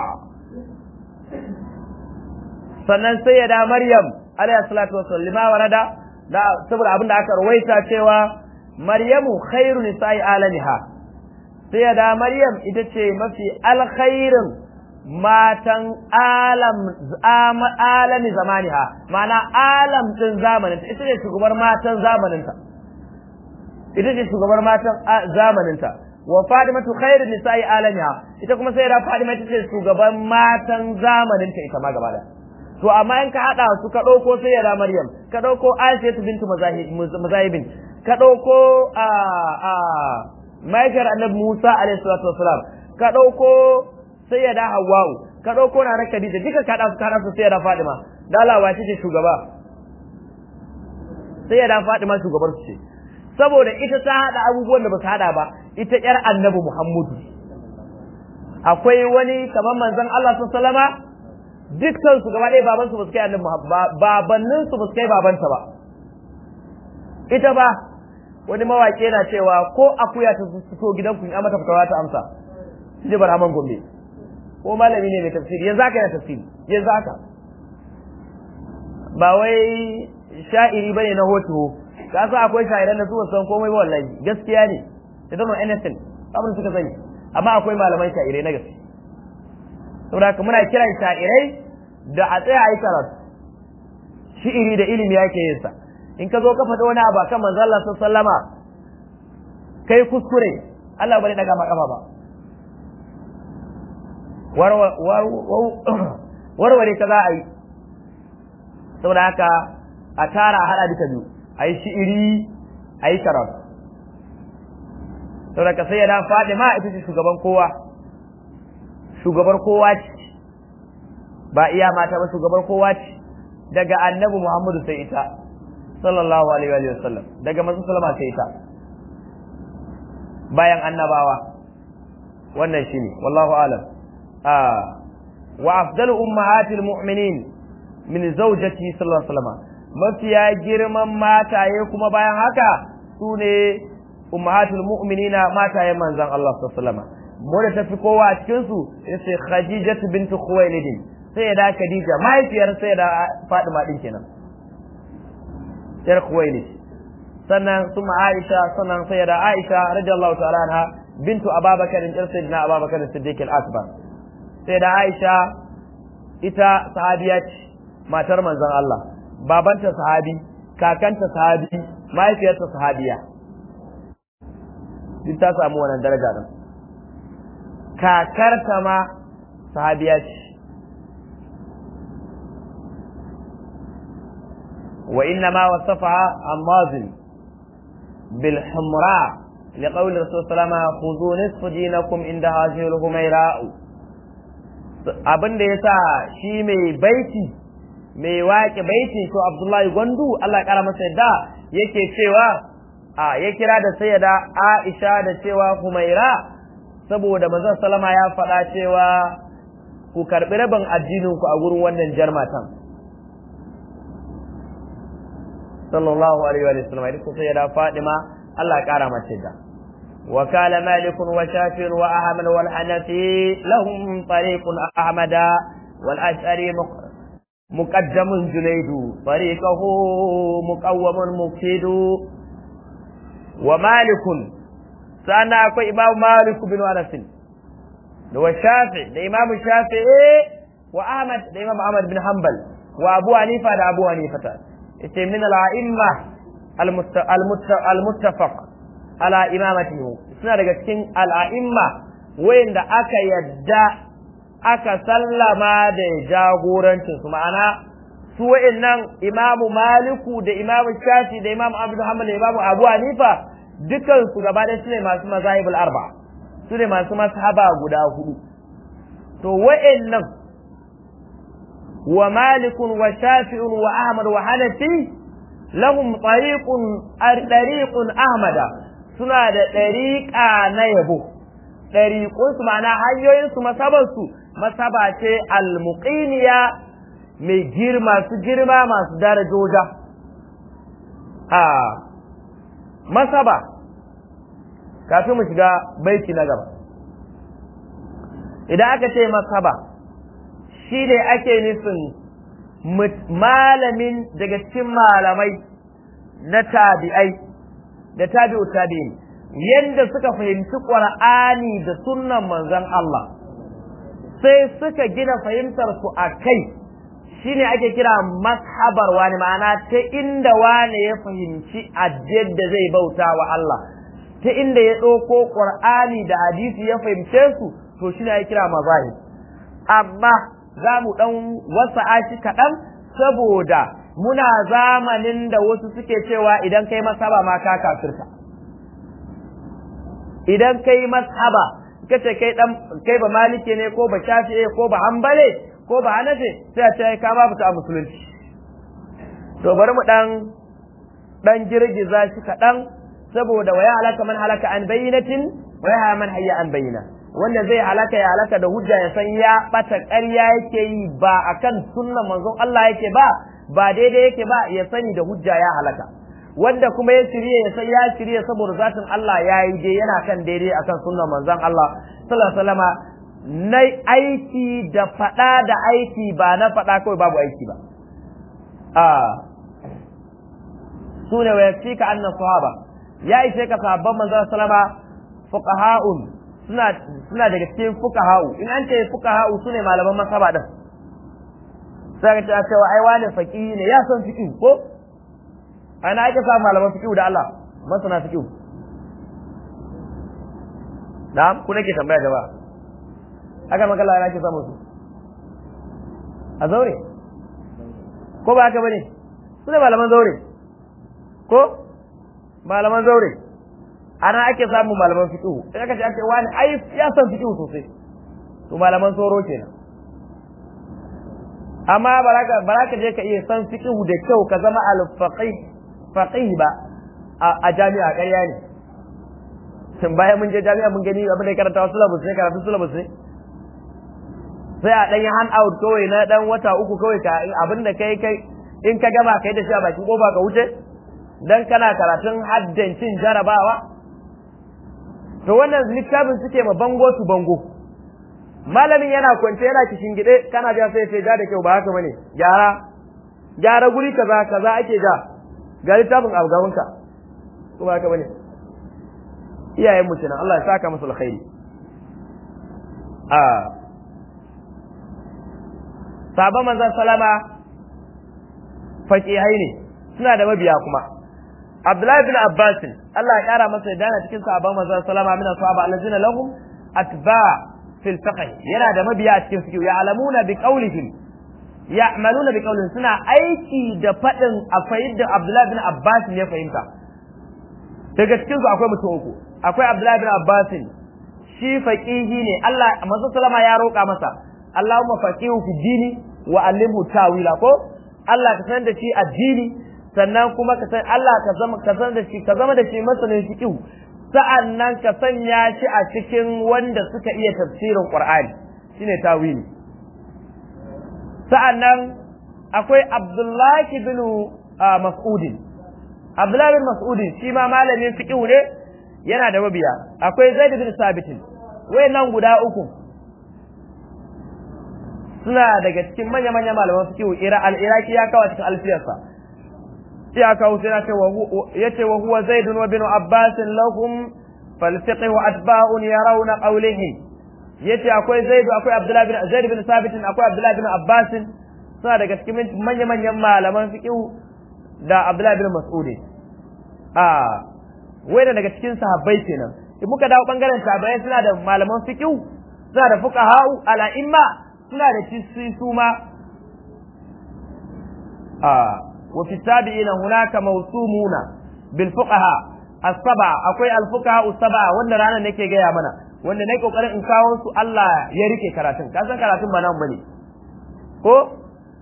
sannan sai ya da Maryam alayhi salatu wassalam lima warada da saboda abin da aka rawaita cewa Maryamu khairu nisa'i alamiha sai da Maryam ita ce mafi alkhairin matan alam alami zamaniha ma'ana alam din zamaninta ita ce shugabar matan zamaninta ita ce shugabar matan zamaninta wa Fadimatu khairu nisa'i alamiha ita kuma sai da Fadima ita ce shugaban matan zamaninta ita ma gaba da to amma in ka hada su ka dauko sayyida Maryam ka dauko Aisha bintu Mazahibin ka dauko a a maikar Annabi Musa alaihi salatu wasalam ka dauko sayyida Hawwa ka dauko na Khadija duka ka hada su ka hada su sayyida Fatima dalawa ce shugaba sayyida Fatima shugabar su ce saboda ita ta hada abubuwan da ba su hada ba ita yar Annabi Muhammadu akwai wani kamar manzon Allah sallallahu alaihi wasallama dukkan su gaba ɗaya baban su ba su kai annabi babannin su ba su kai babanta ba ita ba wani mawaƙi yana cewa ko akuya ta fito gidan ku in mata fitawa ta amsa shi Barhaman Gombe ko malami ne mai tafsiri yanzu haka yana tafsiri yanzu haka ba wai sha'iri bane na hoto ka san akwai sha'iran da su ba san komai ba wallahi gaskiya ne idan no anything abin suka sani amma akwai malaman sha'irai na gaske saboda haka muna kiran sha'irai da a tsaya a yi karatu shi'iri da ilimi yake yin sa in ka zo ka faɗi wani abu akan manzon Allah sallama kai kuskure Allah bane daga ma kafa ba warware ka za a yi saboda haka a tara a haɗa duka biyu a yi shi'iri a yi karatu saboda ka sai ya da Fadima ita ce shugaban kowa shugabar kowa ce ba iya mata ba shugabar kowa ce daga Annabi Muhammadu sai ita sallallahu alaihi wa sallam daga manzon sallama sai ita bayan annabawa wannan shine wallahu alam ah wa afdalu ummahatil mu'minin min zawjati sallallahu alaihi wasallam mafiya girman mataye kuma bayan haka sune ummahatul mu'minina mataye manzon Allah sallallahu alaihi wasallam mu da tafi kowa a cikin su sai Khadija bint Khuwailid sai da Khadija mahaifiyar sai da Fatima din kenan yar Khuwailid sannan suma Aisha sannan sai da Aisha radiyallahu ta'ala anha bintu Abubakar din sayyidina Abubakar Siddiq al-Akbar sai da Aisha ita sahabiya ce matar manzon Allah babanta sahabi kakanta sahabi mahaifiyarta sahabiya duk ta samu wannan daraja din kakarta ma sahabiya ce wa inna ma wasafaha amazin bil humra liqawli rasul sallama khudhu nisfu dinakum inda hadhihi al humayra abin da yasa shi mai baiti mai waƙe baiti to Abdullahi Gwandu Allah ya kara masa yadda yake cewa a ya kira da sayyida Aisha da cewa Humaira saboda manzon sallama ya faɗa cewa ku karbi rabin addinin ku a gurin wannan jarmatan sallallahu alaihi wa sallam ita sayyida Fatima Allah ya kara masa yadda وكال مالك وشافع وأحمد والحنفي لهم طريق أحمد والأشعري مقدم جنيد طريقه مقوم مفيد ومالك سأنا أكو إمام مالك بن أنس والشافعي ده إمام الشافعي وأحمد ده إمام أحمد بن حنبل وأبو حنيفة ده أبو حنيفة من الأئمة المتفق ala imamatihi suna daga cikin al'a'imma wayanda aka yadda aka sallama da jagorancin su ma'ana su wayannan imamu maliku da imamu shafi da imamu abu muhammad da imamu abu hanifa dukan su gaba da su ne masu mazahibul arba su ne masu mazhaba guda hudu to wayannan wa Malik wa Shafi wa Ahmad wa Hanafi lahum tariqun tariqun Ahmada suna da ɗariƙa na yabo ɗariƙunsu ma'ana hanyoyinsu masabarsu masaba ce almuqiniya mai girma su girma masu darajoja a masaba kafin mu shiga baiti na gaba idan aka ce masaba shi ne ake nufin malamin daga cikin malamai na tabi'ai da tabi'u tabi'in yanda suka fahimci Qur'ani da sunnan manzon Allah sai suka gina fahimtar su a kai shine ake kira mashabar wani ma'ana ta inda wani ya fahimci addin da zai bauta wa Allah ta inda ya ɗauko Qur'ani da hadisi ya fahimce su to shine ake kira mazahib amma za mu ɗan wasa'a shi kaɗan saboda muna zamanin da wasu suke cewa idan kai masaba ma ka kafirta idan kai masaba kace kai dan kai ba malike ne ko ba shafi'i ko ba hanbale ko ba hanafi sai a ce ka ba fita musulunci to bari mu dan dan girgiza shi kaɗan saboda waya halaka man halaka an bayyinatin waya man hayya an bayyina wanda zai halaka ya halaka da hujja ya san ya bata ƙarya yake yi ba akan sunnan manzon Allah yake ba ba daidai yake ba ya sani da hujja ya halaka wanda kuma ya shirye ya san ya shirye saboda zatin Allah ya yi dai yana kan daidai akan sunnan manzon Allah sallallahu alaihi wasallama na aiki da fada da aiki ba na fada kawai babu aiki ba a sune wa yafika anna sahaba ya ishe ka sahabban manzon sallama fuqaha'un suna suna daga cikin fuqaha'u in an ce fuqaha'u sune malaman masaba din sai ka ce cewa ai wani faqihi ne ya san fiqh ko ana ake samu malaman fiqh da Allah masana fiqh na'am ku nake tambaya gaba aka maka Allah yake samu su a zaure ko ba haka bane sune malaman zaure ko malaman zaure ana ake samu malaman fiqh sai aka ce ake wani ai ya san fiqh sosai to malaman soro kenan amma baraka baraka je ka iya san fiqh da kyau ka zama al-faqih faqih ba a jami'a ƙarya ne tun bayan mun je jami'a mun gani abin da karanta syllabus ne karatu syllabus ne sai a dan yi hand out kawai na dan wata uku kawai ka abin da kai kai in ka gama kai da shi a bakin kofa ka wuce dan kana karatun haddancin jarabawa to wannan littafin suke ma bango su bango malamin yana kwance yana kishin gide kana ja sai sai ja da kyau ba haka bane gyara gyara guri kaza kaza ake ja ga littafin abgawunka ko ba haka bane iyayen mu kenan Allah ya saka musu alkhairi a sahaba manzon salama faqihai ne suna da mabiya kuma Abdullahi bin Abbas Allah ya kara masa dana cikin sahabban manzon sallama min sahaba allazina lahum atba fil fiqh yana da mabiya cikin fiqh ya alamuna bi qawlihim ya'maluna bi qawlihim suna aiki da fadin afaid da Abdullahi bin Abbas ne fahimta daga cikin su akwai mutum uku akwai Abdullahi bin Abbas shi faqihi ne Allah manzon sallama ya roka masa Allahumma faqihu fi dini wa allimhu tawila ko Allah ka sanar da shi addini sannan kuma ka san Allah ka zama ka san da shi ka zama da shi masanin fiqh sa'annan ka sanya shi a cikin wanda suka iya tafsirin Qur'ani shine tawili sa'annan akwai Abdullah ibn Mas'ud Abdullah ibn Mas'ud shi ma malamin fiqh ne yana da mabiya akwai Zaid ibn Sabit wayannan guda uku suna daga cikin manya-manya malaman fiqh ira al-Iraqi ya kawo cikin alfiyarsa ya kawo sai ya ce wa yace wa huwa Zaid wa bin Abbas lahum fal fiqh atba'un yarawna qawlihi yace akwai Zaid akwai Abdullah bin Zaid bin Sabit akwai Abdullah bin Abbas suna daga cikin manya-manyan malaman fiqh da Abdullah bin Mas'ud ah wai daga cikin sahabbai kenan in muka dawo bangaren tabi'ai suna da malaman fiqh suna da fuqaha'u ala imma suna da tisi suma ah wa fi tabi'ina hunaka mawsumuna bil fuqaha as-sab'a akwai al-fuqaha as-sab'a wanda ranar nake gaya mana wanda nayi kokarin in kawo su Allah ya rike karatun ka san karatun ba nan bane ko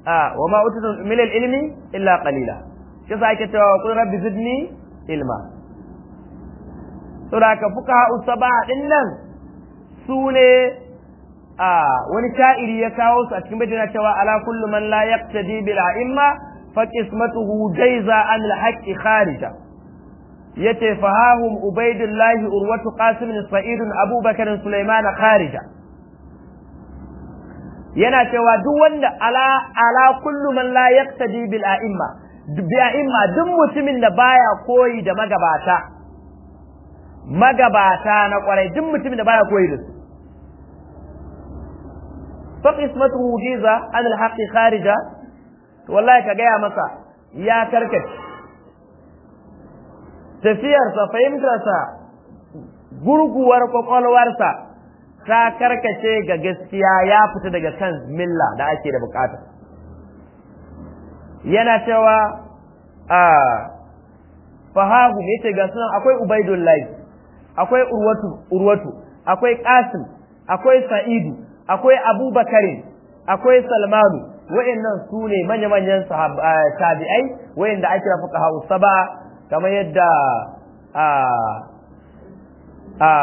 a wa ma utitu min al-ilmi illa qalila shi sa ake cewa qul rabbi zidni ilma saboda ka fuqaha usaba din nan sune a wani sha'iri ya kawo su a cikin bidina cewa ala kullu man la yaqtadi bil a'imma fa qismatuhu jayza an al-haqqi kharija yace fahahum ubaidullahi urwatu qasim sa'id abubakar sulaiman kharija yana cewa duk wanda ala ala kullu man la yaqtadi bil a'imma bi a'imma duk mutumin da baya koyi da magabata magabata na kwarai duk mutumin da baya koyi da su fa qismatuhu jiza an al haqqi kharija to wallahi ka gaya masa ya karkace tafiyarsa fahimtarsa gurguwar kwakwalwarsa ta karkace ga gaskiya ya fita daga kan milla da ake da bukata yana cewa a fahahu yace ga sunan akwai ubaidullahi akwai urwatu urwatu akwai qasim akwai sa'idu akwai abubakarin akwai salmanu wa'annan su ne manya-manyan tabi'ai wa'anda ake fuqaha saba kamar yadda a a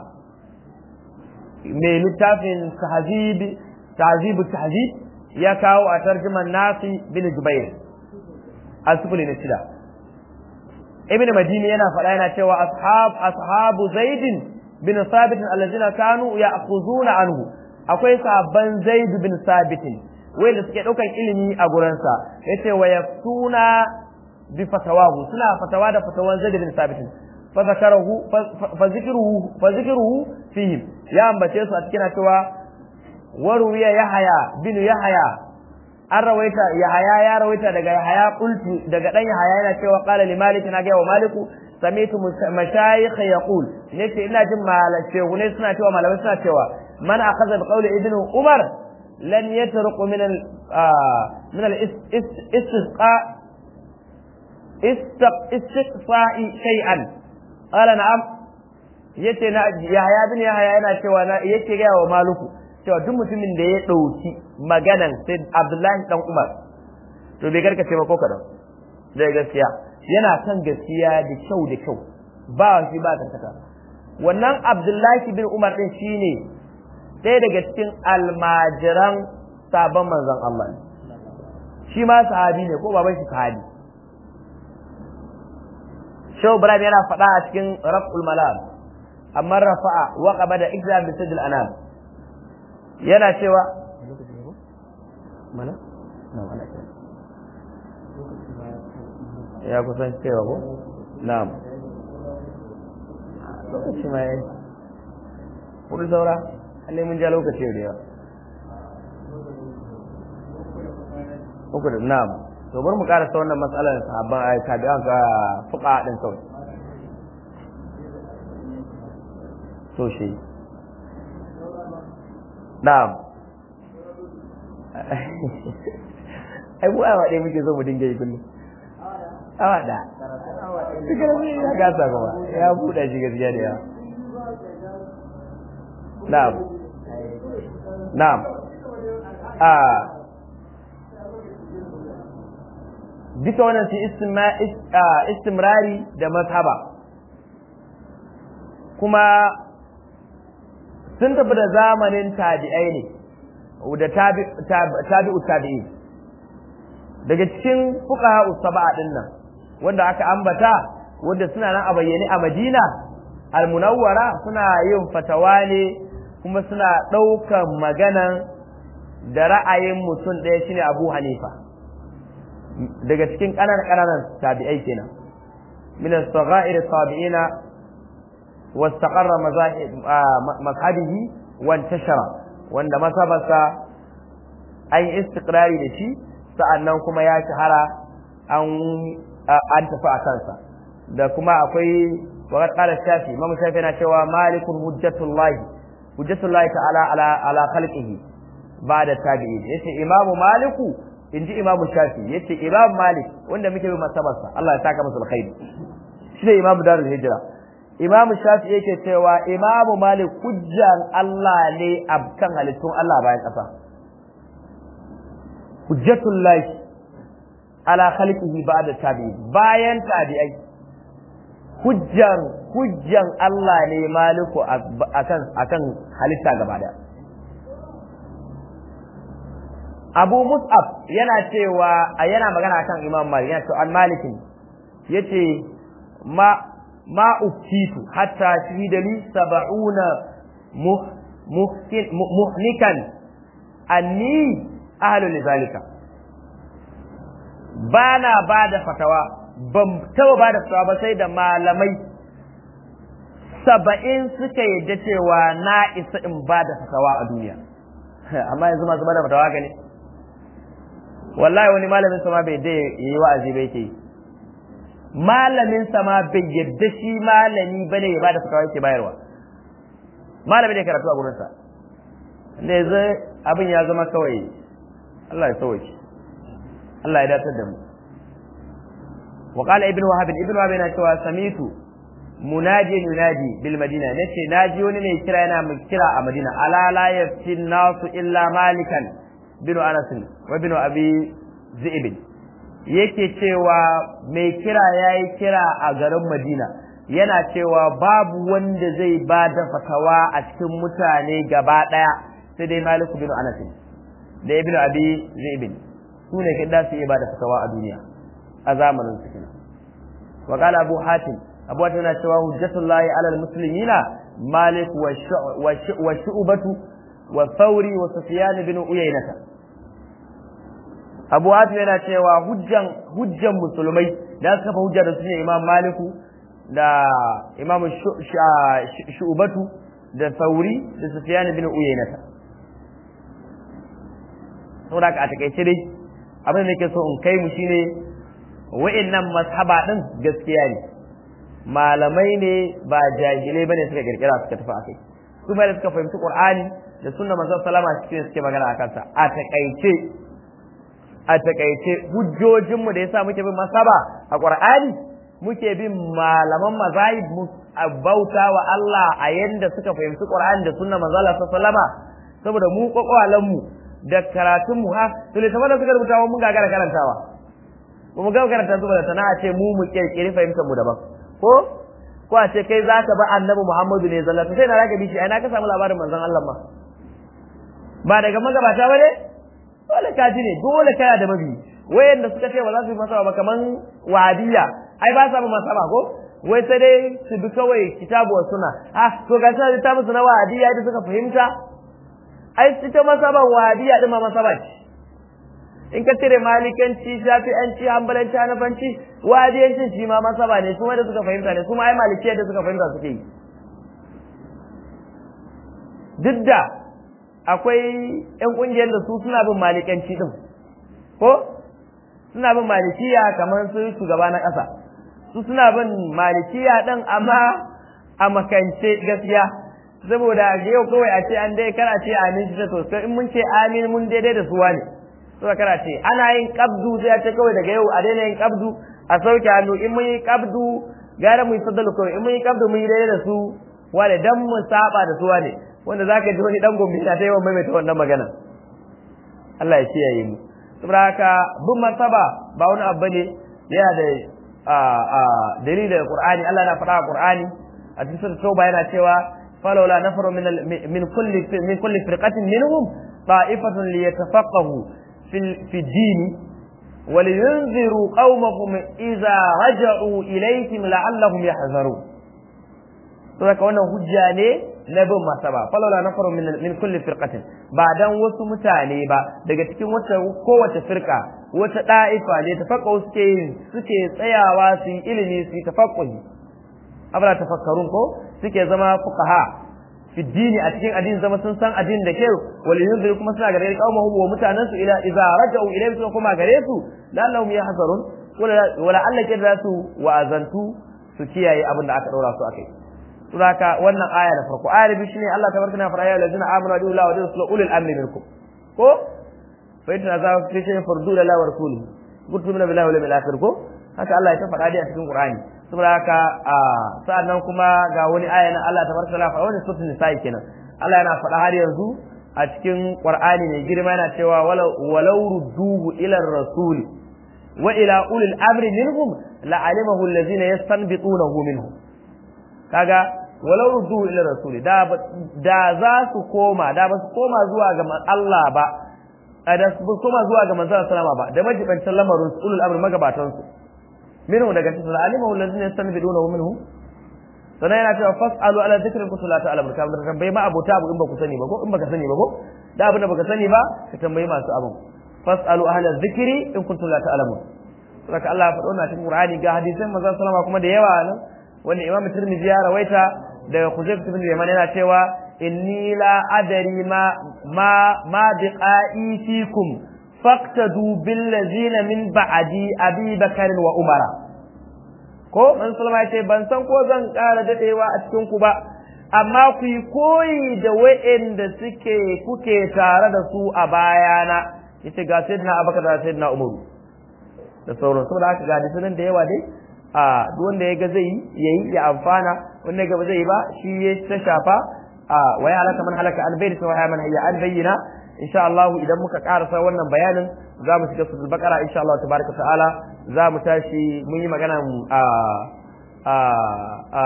mai littafin tahzib tahzib tahzib ya kawo a tarjuman Nafi bin Jubair asfuli na shida Ibn Madini yana faɗa yana cewa ashab ashabu Zaid bin Sabit allazina kanu ya'khuzuna anhu akwai sahabban Zaid bin Sabit wanda suke daukan ilimi a gurinsa yace wa yaftuna bi fatawahu suna fatawa da fatawan Zaid bin Sabit fa zakarahu fa zikruhu fa zikruhu fihi ya ambace su a cikin cewa waruwiya Yahya bin Yahya an rawaita Yahya ya rawaita daga Yahya qultu daga dan Yahya yana cewa qala li Malik na ga wa Maliku samitu mashayikh yaqul nace ina jin malace ne suna cewa malamai suna cewa man akhadha bi qawli ibn Umar lan yatruq min al min al istisqa istiqfa'i shay'an qala na'am yace na Yahya bin Yahya yana cewa na yake ga wa Maliku cewa duk mutumin da ya dauki maganan sai Abdullahi dan Umar to bai garkace ba ko kadan da gaskiya yana kan gaskiya da kyau da kyau ba shi ba karkata wannan Abdullahi bin Umar din shine ɗaya daga cikin almajiran sabon manzon Allah shi ma sahabi ne ko baban shi sahabi Shehu Ibrahim yana faɗa a cikin Raf'ul Malam amma rafa'a wa qabada ikram bi sadil anam yana cewa mana na wala ya kusan cewa ko na'am lokaci mai kuri saura alle mun ja lokaci da yawa uku da na'am to bar mu karasa wannan matsalar sahabban ai tabi'an ga fuqa din kawai so shi na'am ai bu awa dai muke so mu dinga yi kullum awa da ya gasa kuma ya buɗa shi gaskiya da yawa na'am na'am a bisa wannan su istimrari da mazhaba kuma sun tafi da zamanin tabi'ai ne da tabi'u tabi'i daga cikin fuqaha usaba din nan wanda aka ambata wanda suna nan a bayyane a Madina al-Munawwara suna yin fatawa ne kuma suna ɗaukan maganan da ra'ayin mutum ɗaya shine Abu Hanifa daga cikin ƙananan ƙananan tabi'ai kenan min as-sagha'ir tabi'ina wastaqarra mazhabihi wa intashara wanda masabarsa an yi istiqrari da shi sa'annan kuma ya shahara an an tafi a kansa da kuma akwai waqad qala shafi imam shafi yana cewa malikun hujjatullahi hujjatullahi ta'ala ala ala khalqihi ba'da tabi'in yace imamu maliku inji imamu shafi yace imam malik wanda muke bi masabarsa Allah ya saka masa alkhairi shine imamu darul hijra imamu shafi yake cewa imamu malik hujjan Allah ne abkan halittun Allah bayan kasa hujjatullahi ala khalqihi ba'da tabi'in, bayan tabi'ai hujjan hujjan Allah ne maliku akan akan halitta gaba daya. Abu Mus'ab yana cewa yana magana akan Imam Malik, yana cewa al-Maliki yace ma ma uftitu hatta shahidali sab'una muhnikan anni ahlu lidhalika. Bana bada fatawa, ban taba bada fatawa ba sai da malamai saba'in suka yadda cewa na isa in bada fatawa a duniya. Amma yanzu masu bada fatawa gane, wallahi wani malamin sama bai da yi wa'azi bai ke, malamin sama bai yadda shi malami bane ya bada fatawa yake bayarwa, malami ne karatu a gurinsa ne. yanzu abin ya zama kawai Allah ya sauke, Allah ya datar da mu. wa qala ibnu wahab ibnu wahab yana cewa samitu munadi yunadi bil madina, nace naji wani mai kira yana mai kira a Madina, ala la yaftin nasu illa malikan bin Anas wa bin Abi Zaib, yake cewa mai kira yayi kira a garin Madina yana cewa babu wanda zai ba da fatawa a cikin mutane gaba daya sai dai Malik bin Anas da Ibn Abi Zaib, su ne kada su yi ba da fatawa a duniya a zamanin su kenan. wa qala Abu Hatim, Abu Hatim yana cewa hujjatullahi ala almuslimina Malik wa Shu'batu wa Thawri wa Sufyan bin Uyaynah. Abu Hatim yana cewa hujjan hujjan musulmai da suka fa hujja da su ne Imam Maliku da Imam Shu'batu da Thawri da Sufyan bin Uyaynah. Saboda a takaice dai abin da nake so in kai mu shine wa'annan mazhaba din gaskiya ne, malamai ne ba jahilai bane suka kirkira suka tafi akai, su mai suka fahimci Qur'ani da sunnar manzon sallama cikin suke magana akan sa. a takaice a takaice hujjojinmu da yasa muke bin masaba a Qur'ani, muke bin malaman mazahib mu bauta wa Allah a yanda suka fahimci Qur'ani da sunnar manzon Allah sallama, saboda mu kokwalan mu da karatun mu ha to le da suka rubuta mun gagara karantawa, ba mu ga karanta su ba da sana'a ce mu mu kirkiri fahimtar mu daban, ko ko a ce kai zaka ba Annabi Muhammadu ne zallata sai na raka bishi ai na ka samu labarin manzon Allah ma ba daga magabata ba ne, dole ka ji ne, dole kana da mabi. Wayanda suka ce ba za su yi masaba ba kaman wadiya, ai ba sa ba masaba ko wai sai dai su bi kawai kitabu wa sunna. Ah to ga sai ta musu na wadiya da suka fahimta, ai ita masaba wadiya din ma masaba ce. In ka tire malikanci, shafi'anci, hanbalanci, hanafanci, wadiyancin shi ma masaba ne, kuma da suka fahimta ne, kuma ai malikiyar da suka fahimta suke yi. Duk da akwai ƴan ƙungiyar da su suna bin malikanci din, ko suna bin malikiya kamar su shugaba na ƙasa, su suna bin malikiya din amma a makance gaskiya, saboda yau kawai a ce an dai kar a ce amin shi to sai in mun ce amin mun daidai da suwa ne, suka kara ce ana yin kabdu sai a ce kawai daga yau a daina yin kabdu, a sauke hannu, in mun yi kabdu gara mu yi sadalu kawai, in mun yi kabdu mun yi daidai da su wane dan mu saba da suwa ne, wanda za ka ji wani ɗan gombe na ta yawan maimaita wannan magana. Allah ya kiyaye mu. Saboda haka bin masaba ba wani abu ne, yana da dalilin Qur'ani. Allah na faɗa a Qur'ani a cikin sura Tauba yana cewa falawla nafaru min min kulli min kulli firqatin minhum ta'ifatun liyatafaqahu fi ad-din wa liyunziru qaumahum idza raja'u ilayhim la'allahum yahzarun. Saboda wannan hujja ne na bin masaba, falawla nafaru min min kulli firqatin, ba dan wasu mutane ba daga cikin wata kowace firqa, wata da'ifa ne tafakkaru suke yin suke tsayawa su yi ilimi su yi tafakkuhi, abla tafakkarun ko suke zama fuqaha fi dini a cikin addini, zama sun san addini da kyau, wal yunziru kuma suna gare qaumahum wa mutanan su ila idza raja'u ilayhim su kuma gare su la'allahum yahzarun, wala Allah ke da su wa'azantu su kiyaye abin da aka daura su akai. Suraka wannan aya da farko aya bi shine Allah tabaraka na fara ya lazina amanu bi Allah wa rasuluhu ulul amri minkum, ko fa inna za fi shay'in fardu la wa rasuluhu kuntum min billahi wal yawmil akhir, ko haka Allah ya ta faɗa a cikin Qur'ani. Saboda haka sa'annan kuma ga wani aya na Allah tabaraka na fara wannan suratul nisa kenan, Allah yana faɗa har yanzu a cikin Qur'ani mai girma yana cewa walau rudduhu ila ar-rasul wa ila ulil amri minhum la'alimahu allazina yastanbitunahu minhum kaga walau rudduhu ila ar-rasul da da za su koma da ba su koma zuwa ga Allah ba da su koma zuwa ga manzon sallama ba da majibancin lamarin ulul amri magabatan su minhum daga cikin la'alimahu allazina yastanbitunahu minhum sannan yana cewa fas'alu ala dhikri kuntum la ta'lamun kamar da tambayi ma abota abu in ba ku sani ba ko in baka sani ba ko da abin da baka sani ba ka tambayi masu abin fas'alu ahla dhikri in kuntum la ta'lamun saka Allah ya faɗo na cikin Qur'ani ga hadisan manzon sallama kuma da yawa nan wanda Imam Tirmidhi ya rawaita daga Khuzaifah ibn Yaman yana cewa inni la adri ma ma ma biqa'i fikum faqtadu bil ladzina min ba'di Abi Bakr wa Umara ko man sallama ya ce ban san ko zan ƙara dadewa a cikin ku ba amma ku yi koyi da wa'anda suke kuke tare da su a bayana yace ga sayyidina Abubakar da sayyidina Umar da sauran saboda haka ga hadisan da yawa dai a duk wanda ya ga zai yayi ya amfana wanda ga ba zai ba shi ya ta shafa a waya halaka man halaka an bayyana wa man hayya an bayyana insha Allah idan muka karasa wannan bayanin za mu shiga suratul baqara insha Allah tabaraka ta'ala za mu tashi mun yi magana a a a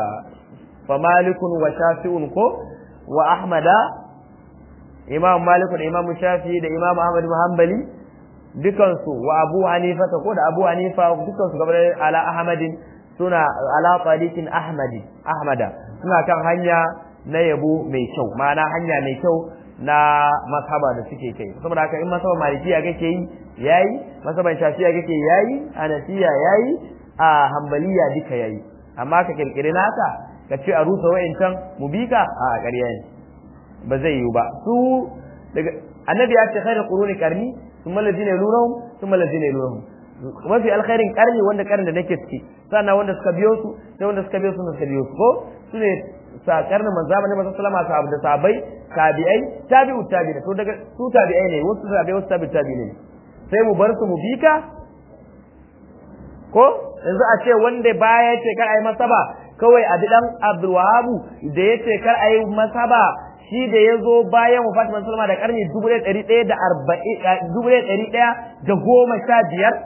fa malikun wa shafi'un ko wa ahmada imam malik da imam shafi'i da imam ahmad bin hanbali dukansu wa abu hanifa ko da abu hanifa dukansu gaba ala ahmadin suna ala tariqin ahmadi ahmada suna kan hanya na yabo mai kyau ma'ana hanya mai kyau na masaba da suke kai saboda haka in masaba malikiya kake yi yayi masaban shafiya kake yayi hanafiya yayi a hanbaliya duka yayi amma ka kirkire naka ka ce a rusa wa'incan mu bika a ƙarya ne ba zai yiwu ba su daga annabi ya ce khairu quruni qarni thumma alladhina yalunhum thumma alladhina yalunhum mafi alkhairin karni wanda karni da nake ciki sannan wanda suka biyo su sai wanda suka biyo su suka biyo su ko su ne sa karnin manzo zamanin manzo sallama sahabbai da sahabbai tabi'ai tabi'u tabi'ina to daga su tabi'ai ne wasu tabi'ai wasu tabi'u tabi'ina ne sai mu bar su mu bika ko yanzu a ce wanda baya yace kar ayi masaba kawai a dan Abdul Wahhab da yace kar ayi masaba shi da yazo bayan wafatin manzo sallama da karni dubu ɗaya da arba'in dubu ɗaya da goma sha biyar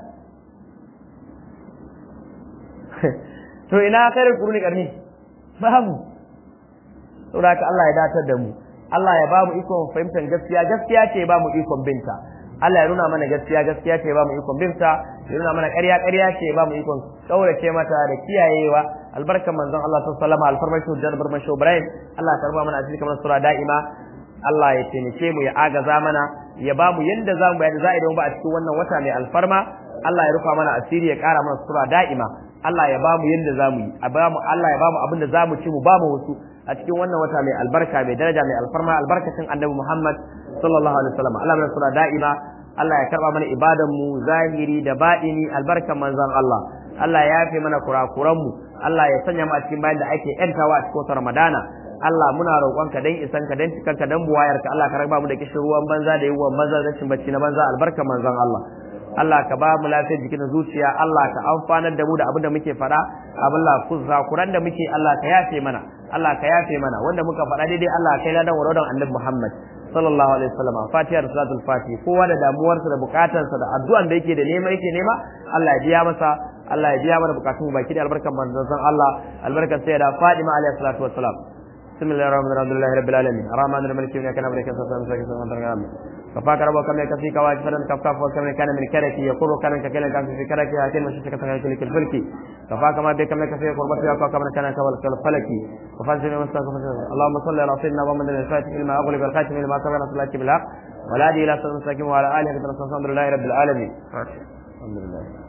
to ina khairul quruni karni babu saboda haka Allah ya datar da mu Allah ya ba mu ikon fahimtar gaskiya gaskiya ce ba mu ikon binta Allah ya nuna mana gaskiya gaskiya ce ba mu ikon binta ya nuna mana ƙarya ƙarya ce ba mu ikon kaurace mata da kiyayewa albarkan manzon Allah sallallahu alaihi wasallam alfarmashu da barmashu Ibrahim Allah ya karba mana asiri kamar sura da'ima Allah ya taimake mu ya agaza mana ya ba mu yanda za mu yadda za a yi ba a cikin wannan wata mai alfarma Allah ya rufa mana asiri ya ƙara mana sura da'ima Allah ya ba mu yanda za mu yi a ba mu Allah ya ba mu abin da za mu ci mu ba mu wasu a cikin wannan wata mai albarka mai daraja mai alfarma albarkacin annabi Muhammad sallallahu alaihi wasallam Allah ya sura da'ima Allah ya karba mana ibadan mu zahiri da batini albarkan manzon Allah Allah ya yafe mana kurakuran mu Allah ya sanya mu a cikin bayan da ake yantawa a cikin Ramadana Allah muna roƙonka dan isanka dan cikanka dan buwayarka Allah ka raba mu da kishin ruwan banza da yiwuwan banza da cin bacci na banza albarkan manzon Allah Allah ka ba mu lafiyar jikin zuciya Allah ka amfanar da mu da abin da muke faɗa abin la kuran da muke Allah ka yafe mana Allah ka yafe mana wanda muka faɗa daidai Allah kai ladan waradan Annabi Muhammad sallallahu alaihi wasallam Fatiha da salatul Fatih kowa da damuwarsa da bukatarsa da addu'an da yake da nema yake nema Allah ya biya masa Allah ya biya mana bukatun mu baki da albarkan manzon Allah albarkan sayyida Fatima alaihi salatu wassalam بسم الله الرحمن الرحيم الحمد لله رب العالمين الرحمن الرحيم كان كان بركه سلام سلام ففاك ربك كما يكفيك واجفرا كفاف وكما كان من كرك يقول كان كان كان في كرك هاتين مشيك كان كلك الفلك ففاك ما بك كما يكفيك قربتك كما كان كان الفلك وفانزل مستقف اللهم صل على سيدنا محمد الفاتح لما اغلق الخاتم لما سبق صلاه بالحق ولا دي الى صلاه المساكين وعلى اله وصحبه الحمد لله رب العالمين الحمد لله